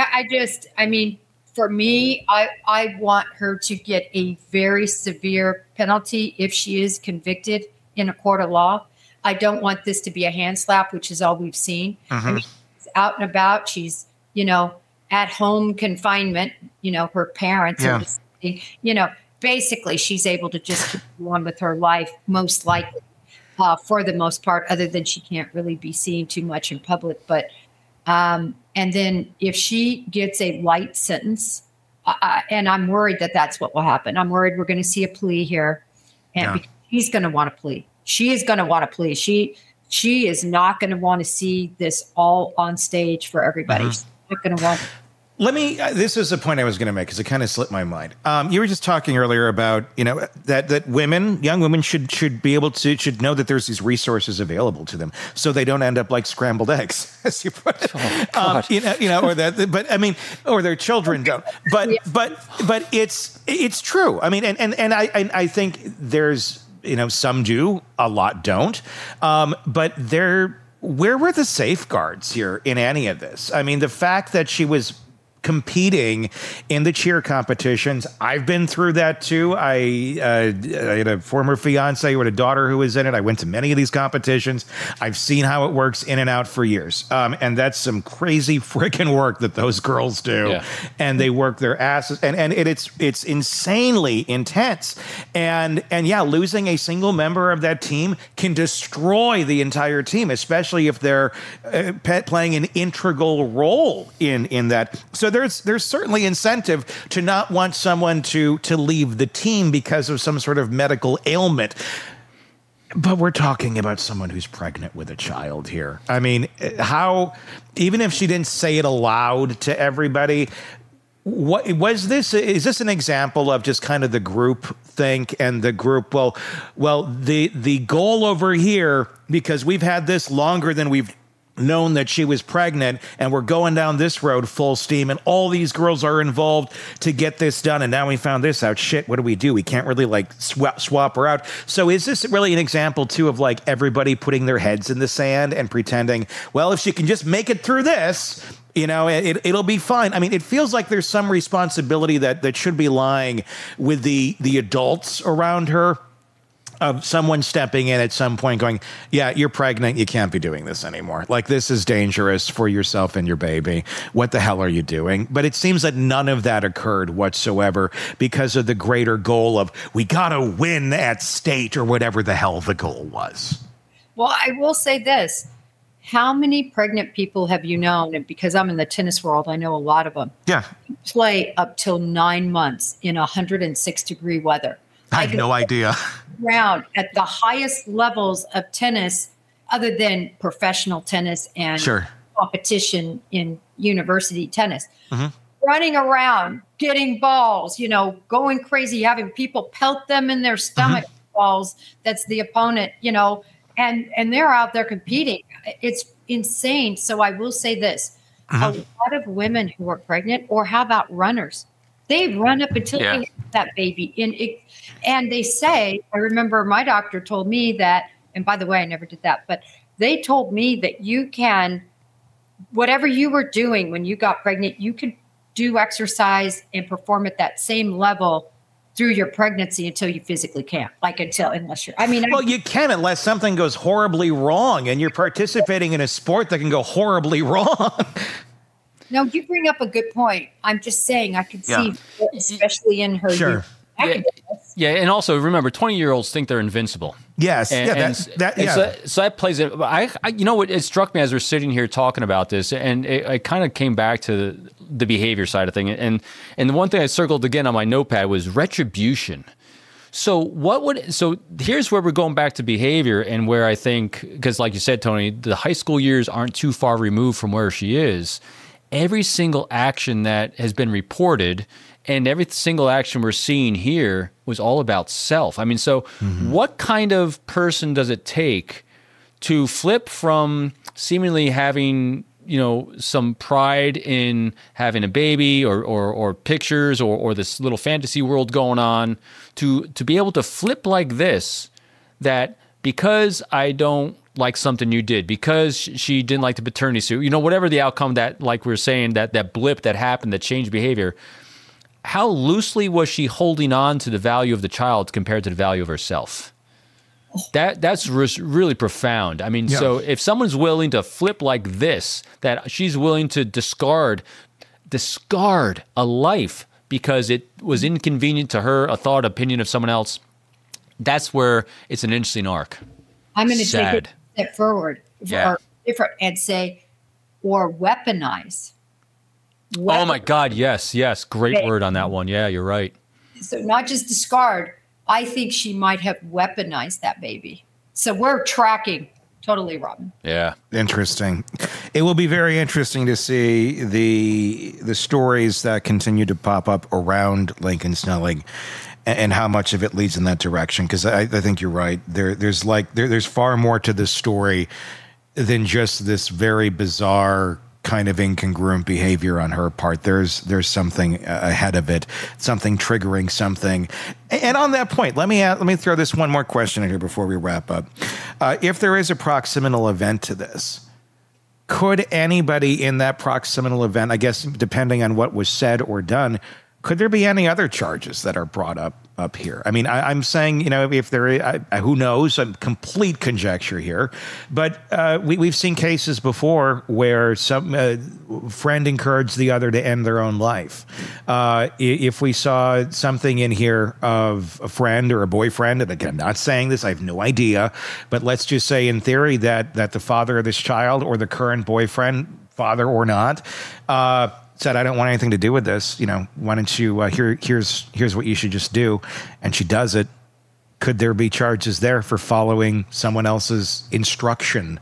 For me, I want her to get a very severe penalty if she is convicted in a court of law. I don't want this to be a hand slap, which is all we've seen. Mm-hmm. She's out and about. She's, at home confinement, her parents. Basically she's able to just keep on with her life, most likely. For the most part, other than she can't really be seen too much in public. But and then if she gets a light sentence, and I'm worried that that's what will happen. I'm worried we're going to see a plea here, and because he's going to want to plea. She is going to want to plea. She is not going to want to see this all on stage for everybody. Mm-hmm. She's not going to want. This is a point I was going to make because it kind of slipped my mind. You were just talking earlier about, that young women should be able to, should know that there's these resources available to them so they don't end up like scrambled eggs, as you put it. Or their children don't. But it's true. I mean, and I think there's, some do, a lot don't. But where were the safeguards here in any of this? I mean, the fact that she was competing in the cheer competitions. I've been through that too. I had a former fiance who had a daughter who was in it. I went to many of these competitions. I've seen how it works in and out for years. And that's some crazy freaking work that those girls do. Yeah. And they work their asses and it's insanely intense. And losing a single member of that team can destroy the entire team, especially if they're playing an integral role in that. So there's certainly incentive to not want someone to leave the team because of some sort of medical ailment. But we're talking about someone who's pregnant with a child here. I mean, even if she didn't say it aloud to everybody, what was this? Is this an example of just kind of the group think and the group? Well, the goal over here, because we've had this longer than we've known that she was pregnant, and we're going down this road full steam, and all these girls are involved to get this done. And now we found this out. Shit, what do? We can't really like swap her out. So is this really an example too of like everybody putting their heads in the sand and pretending, well, if she can just make it through this, it'll be fine. I mean, it feels like there's some responsibility that should be lying with the adults around her, of someone stepping in at some point going, yeah, you're pregnant. You can't be doing this anymore. Like, this is dangerous for yourself and your baby. What the hell are you doing? But it seems that none of that occurred whatsoever because of the greater goal of we got to win at state or whatever the hell the goal was. Well, I will say this. How many pregnant people have you known? And because I'm in the tennis world, I know a lot of them. Yeah. Play up till 9 months in 106-degree weather. I have no idea. Round at the highest levels of tennis, other than professional tennis and competition in university tennis. Running around, getting balls, going crazy, having people pelt them in their stomach balls. That's the opponent, and they're out there competing. It's insane. So I will say this. A lot of women who are pregnant, or how about runners? They run up until they have that baby. And they say, I remember my doctor told me that, and by the way, I never did that, but they told me that you can, whatever you were doing when you got pregnant, you could do exercise and perform at that same level through your pregnancy until you physically can't. Unless you're, well, you can unless something goes horribly wrong and you're participating in a sport that can go horribly wrong. No, you bring up a good point. I'm just saying I could see, especially in her youth. Yeah, and also remember, 20-year-olds think they're invincible. Yes, so that plays it. You know what? It struck me as we're sitting here talking about this, and it kind of came back to the behavior side of things. And the one thing I circled again on my notepad was retribution. So here's where we're going back to behavior, and where I think, because like you said, Tony, the high school years aren't too far removed from where she is. Every single action that has been reported and every single action we're seeing here was all about self. So what kind of person does it take to flip from seemingly having, some pride in having a baby or pictures or this little fantasy world going on to be able to flip like this, that because I don't like something you did, because she didn't like the paternity suit, whatever the outcome that, like we were saying, that blip that happened that changed behavior, how loosely was she holding on to the value of the child compared to the value of herself? That's really profound. So if someone's willing to flip like this, that she's willing to discard a life because it was inconvenient to her, a thought, opinion of someone else, that's where it's an interesting arc. I'm going to take it a step forward or different and say, or weaponize. Oh my God, yes. Great word on that one. Yeah, you're right. So not just discard. I think she might have weaponized that baby. So we're tracking totally, Robin. Yeah. Interesting. It will be very interesting to see the stories that continue to pop up around Lincoln Snelling and how much of it leads in that direction. Because I think you're right. There's far more to this story than just this very bizarre kind of incongruent behavior on her part. There's something ahead of it, something triggering something. And on that point, let me throw this one more question in here before we wrap up. If there is a proximal event to this, could anybody in that proximal event, I guess depending on what was said or done, could there be any other charges that are brought up here? I'm saying, if there is, who knows, a complete conjecture here, but we've seen cases before where some friend encouraged the other to end their own life. If we saw something in here of a friend or a boyfriend, and again, I'm not saying this, I have no idea, but let's just say in theory that the father of this child or the current boyfriend, father or not, said, I don't want anything to do with this. Why don't you, here's what you should just do. And she does it. Could there be charges there for following someone else's instruction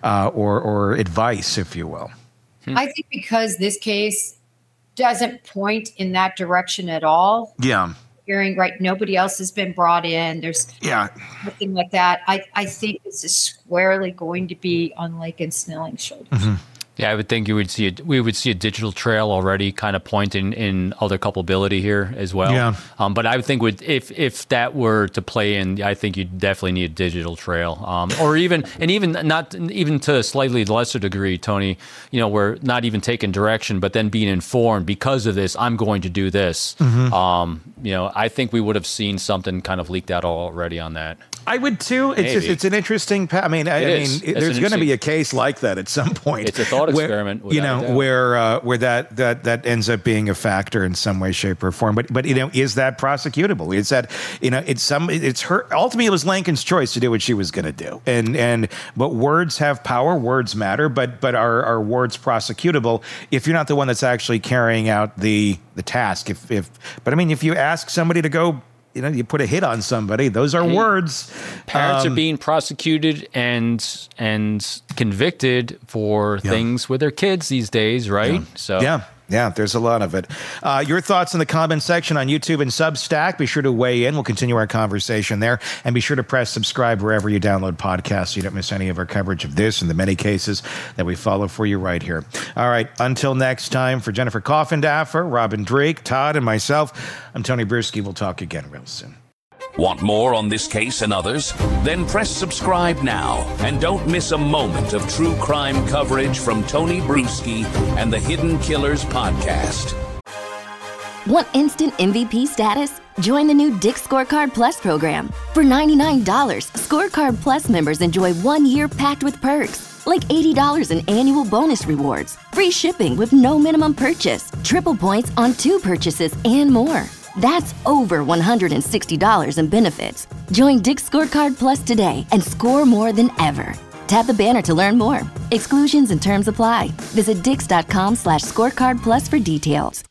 or advice, if you will? I think because this case doesn't point in that direction at all. Yeah. Hearing, right, nobody else has been brought in. There's nothing like that. I think this is squarely going to be on Lincoln Snelling's shoulders. Mm-hmm. Yeah, I would think we would see a digital trail already kind of pointing in other culpability here as well. Yeah. But I would think if that were to play in, I think you definitely need a digital trail. Or even not even to a slightly lesser degree, Tony, we're not even taking direction, but then being informed because of this, I'm going to do this. Mm-hmm. I think we would have seen something kind of leaked out already on that. I would too. It's an interesting. There's going to be a case like that at some point. It's a thought experiment, where that ends up being a factor in some way, shape, or form. But is that prosecutable? Is that it's her. Ultimately, it was Lincoln's choice to do what she was going to do. But words have power. Words matter. But are words prosecutable if you're not the one that's actually carrying out the task? If you ask somebody to go. You put a hit on somebody. Those are words. Parents are being prosecuted and convicted for things with their kids these days, right? Yeah, there's a lot of it. Your thoughts in the comment section on YouTube and Substack. Be sure to weigh in. We'll continue our conversation there. And be sure to press subscribe wherever you download podcasts so you don't miss any of our coverage of this and the many cases that we follow for you right here. All right, until next time, for Jennifer Coffindaffer, Robin Drake, Todd, and myself, I'm Tony Bruschi. We'll talk again real soon. Want more on this case and others? Then press subscribe now and don't miss a moment of true crime coverage from Tony Bruschi and the Hidden Killers podcast. Want instant MVP status? Join the new Dick's Scorecard Plus program. For $99, Scorecard Plus members enjoy 1 year packed with perks, like $80 in annual bonus rewards, free shipping with no minimum purchase, triple points on 2 purchases, and more. That's over $160 in benefits. Join Dick's Scorecard Plus today and score more than ever. Tap the banner to learn more. Exclusions and terms apply. Visit dix.com/scorecard plus for details.